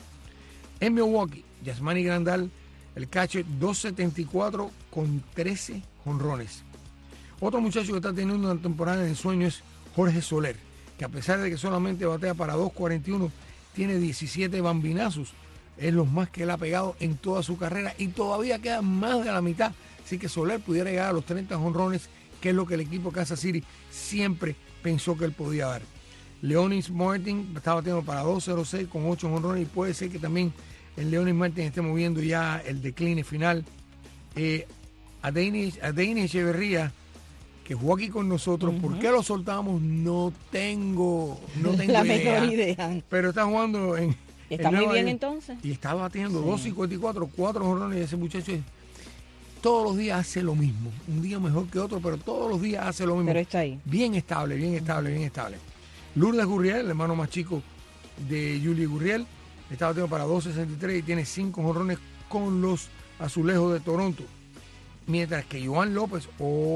En Milwaukee, Yasmani Grandal, el catcher, dos setenta y cuatro con trece jonrones. Otro muchacho que está teniendo una temporada de ensueño es Jorge Soler, que a pesar de que solamente batea para dos cuarenta y uno, tiene diecisiete bambinazos. Es lo más que él ha pegado en toda su carrera y todavía queda más de la mitad. Así que Soler pudiera llegar a los treinta jonrones, que es lo que el equipo Kansas City siempre pensó que él podía dar. Leonis Martin está bateando para dos cero seis con ocho jonrones y puede ser que también el Leonis Martin esté moviendo ya el decline final. Eh, a Denis Echeverría, que jugó aquí con nosotros, uh-huh. ¿por qué lo soltamos? No tengo, no tengo la idea. menor idea. Pero está jugando en... Está en muy bien York, entonces. Y está batiendo sí. dos cincuenta y cuatro, cuatro jonrones, y ese muchacho es, todos los días hace lo mismo. Un día mejor que otro, pero todos los días hace lo mismo. Pero está ahí. Bien estable, bien estable, bien estable. Lourdes Gurriel, el hermano más chico de Yuli Gurriel, está batiendo para dos sesenta y tres y tiene cinco jonrones con los Azulejos de Toronto. Mientras que Joan López,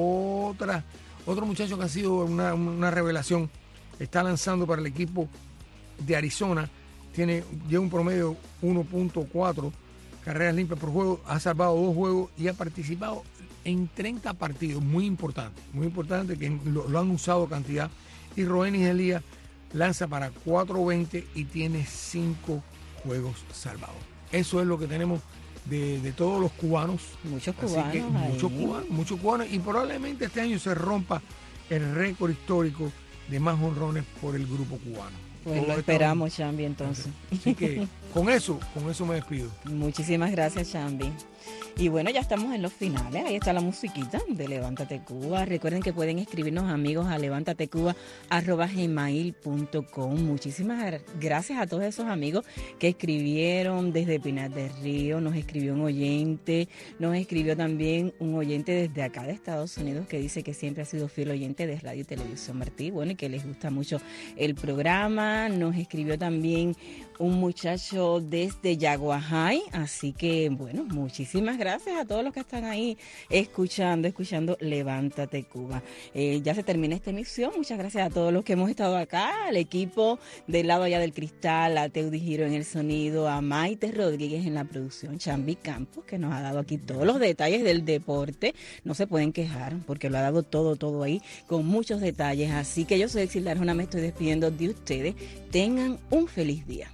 otra, otro muchacho que ha sido una, una revelación, está lanzando para el equipo de Arizona, tiene, lleva un promedio uno punto cuatro carreras limpias por juego, ha salvado dos juegos y ha participado en treinta partidos, muy importante, muy importante que lo, lo han usado cantidad. Y Roenis Elías lanza para cuatro veinte y tiene cinco juegos salvados. Eso es lo que tenemos de, de todos los cubanos. Muchos Así cubanos. que, muchos cubanos, muchos cubanos. Y probablemente este año se rompa el récord histórico de más jonrones por el grupo cubano. Pues lo esperamos, Chambi, entonces. Así que con eso, con eso me despido. Muchísimas gracias, Chambi. Y bueno, ya estamos en los finales. Ahí está la musiquita de Levántate Cuba. Recuerden que pueden escribirnos, amigos, a levántatecuba arroba gmail punto com. Muchísimas gracias a todos esos amigos que escribieron desde Pinar del Río. Nos escribió un oyente. Nos escribió también un oyente desde acá de Estados Unidos que dice que siempre ha sido fiel oyente de Radio y Televisión Martí. Bueno, y que les gusta mucho el programa. Nos escribió también un muchacho desde Yaguajay. Así que, bueno, muchísimas gracias a todos los que están ahí escuchando, escuchando Levántate Cuba. Eh, ya se termina esta emisión. Muchas gracias a todos los que hemos estado acá, al equipo del lado allá del cristal, a Teudi Giro en el sonido, a Maite Rodríguez en la producción, Chambi Campos, que nos ha dado aquí todos los detalles del deporte. No se pueden quejar porque lo ha dado todo, todo ahí, con muchos detalles. Así que yo soy Exilda Arjona, me estoy despidiendo de ustedes. Tengan un feliz día.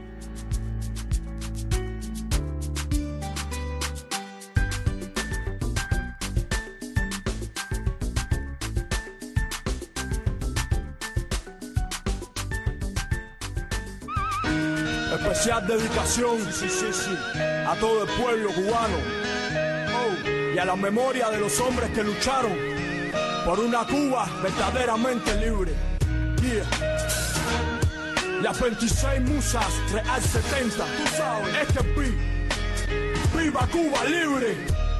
Especial dedicación sí, sí, sí, a todo el pueblo cubano, oh, y a la memoria de los hombres que lucharon por una Cuba verdaderamente libre. Yeah. Las veintiséis musas, Real setenta, tú sabes, este pi, viva Cuba libre.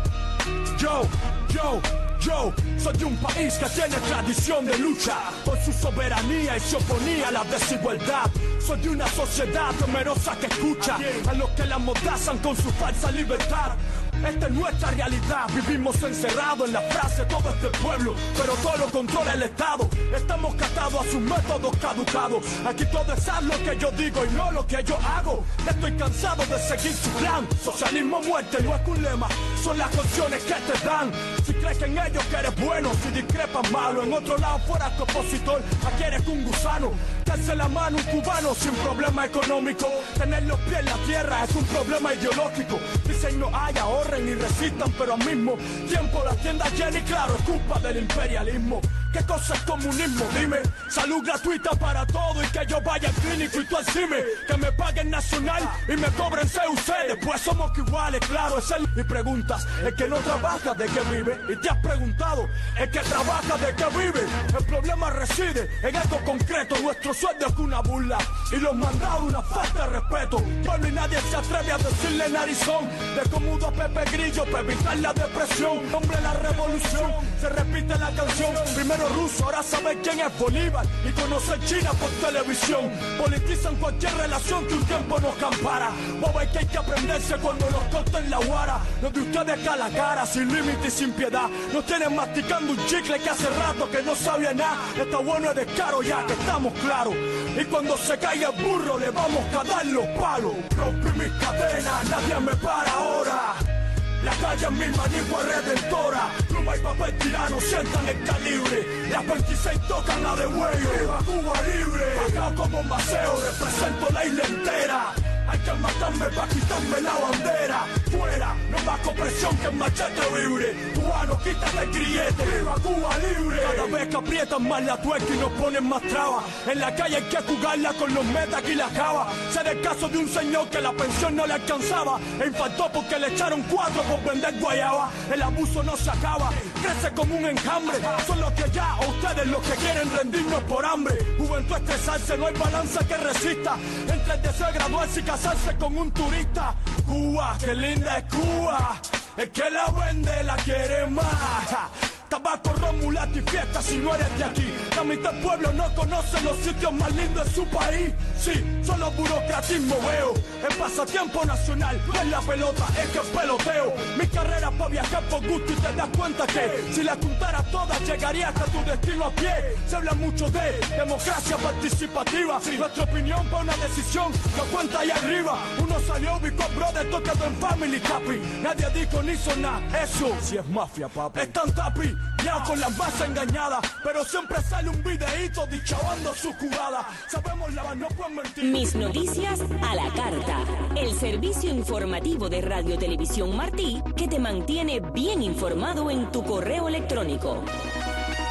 Yo, yo, yo soy de un país que tiene tradición de lucha por su soberanía y se oponía a la desigualdad. Soy de una sociedad temerosa que escucha a los que la amordazan con su falsa libertad. Esta es nuestra realidad, vivimos encerrados en la frase todo este pueblo, pero todo lo controla el Estado. Estamos catados a sus métodos caducados. Aquí todo es haz lo que yo digo y no lo que yo hago. Estoy cansado de seguir su plan. Socialismo muerte no es un lema, son las opciones que te dan. Si crees que en ellos que eres bueno, si discrepas malo, en otro lado fueras tu opositor, aquí eres un gusano. Darse la mano un cubano sin problema económico, tener los pies en la tierra es un problema ideológico. Dicen no hay, ahorren y resistan, pero al mismo tiempo la tienda llena y claro, es culpa del imperialismo. ¿Qué cosa es comunismo? Dime, salud gratuita para todo y que yo vaya al clínico y tú al cime, que me paguen nacional y me cobren C U C. Después somos que iguales, claro, es el... Y preguntas, el que no trabaja, ¿de qué vive? Y te has preguntado, el que trabaja, ¿de qué vive? El problema reside en algo concreto, nuestro sueldo es una burla y los mandados una falta de respeto. Bueno, y nadie se atreve a decirle narizón de comudo a Pepe Grillo para evitar la depresión. Hombre, la revolución, se repite la canción, primero ruso, ahora saben quién es Bolívar y conocer China por televisión. Politizan cualquier relación que un tiempo nos campara. Boba, hay que hay que aprenderse cuando nos corten la guara. Los de ustedes ca la cara, sin límite y sin piedad. Nos tienen masticando un chicle que hace rato que no sabía nada. Está bueno el descaro ya que estamos claros. Y cuando se caiga el burro le vamos a dar los palos. Rompí mis cadenas, nadie me para ahora. La calle es mi manigua redentora. Pluma y papel tirano sientan el calibre. Las veintiséis tocan la de huello. Viva Cuba libre. Acá como maceo represento la isla entera. Hay que matarme para quitarme la bandera. Fuera, no más compresión que el machete vibre. Cubano, quítate el grillete. Viva Cuba libre. Cada vez que aprietan más la tuerca y nos ponen más trabas. En la calle hay que jugarla con los metas y la cava. Ser el caso de un señor que la pensión no le alcanzaba e infartó porque le echaron cuatro por vender guayaba. El abuso no se acaba, crece como un enjambre. Son los que ya, o ustedes los que quieren rendirnos por hambre. Juventud estresarse, no hay balanza que resista entre el deseo de graduarse y casarse con un turista. Cuba, qué linda es Cuba, el que la vende la quiere más. Tabaco, ron, mulato y fiesta si no eres de aquí. La mitad del pueblo no conoce los sitios más lindos de su país. Sí, solo burocratismo veo. El pasatiempo nacional no es la pelota, es que es peloteo. Mi carrera pa' viajar por gusto y te das cuenta que si la juntara todas llegaría hasta tu destino a pie. Se habla mucho de democracia participativa. Nuestra opinión pa' una decisión no cuenta ahí arriba. Uno salió, ubicó brother, tocado en Family Capi. Nadie dijo ni hizo nada, eso sí es mafia, papi. Están tapi, ya con las masas engañadas, pero siempre sale un videíto dichabando su jugada. Sabemos la no pueden mentir. Mis noticias a la carta. El servicio informativo de Radio Televisión Martí que te mantiene bien informado en tu correo electrónico.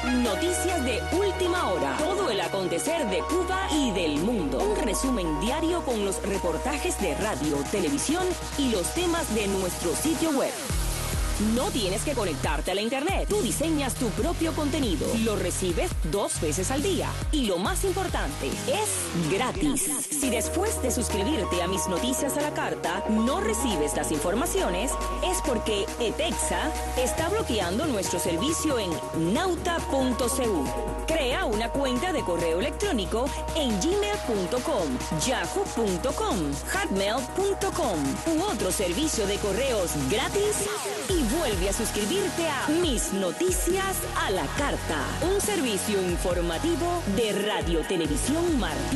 Noticias de última hora. Todo el acontecer de Cuba y del mundo. Un resumen diario con los reportajes de radio, televisión y los temas de nuestro sitio web. No tienes que conectarte a la internet. Tú diseñas tu propio contenido. Lo recibes dos veces al día. Y lo más importante, es gratis. Si después de suscribirte a Mis Noticias a la Carta no recibes las informaciones, es porque ETEXA está bloqueando nuestro servicio en nauta punto c u. Crea una cuenta de correo electrónico en gmail punto com, yahoo punto com, hotmail punto com u otro servicio de correos gratis y vuelve a suscribirte a Mis Noticias a la Carta, un servicio informativo de Radio Televisión Martí.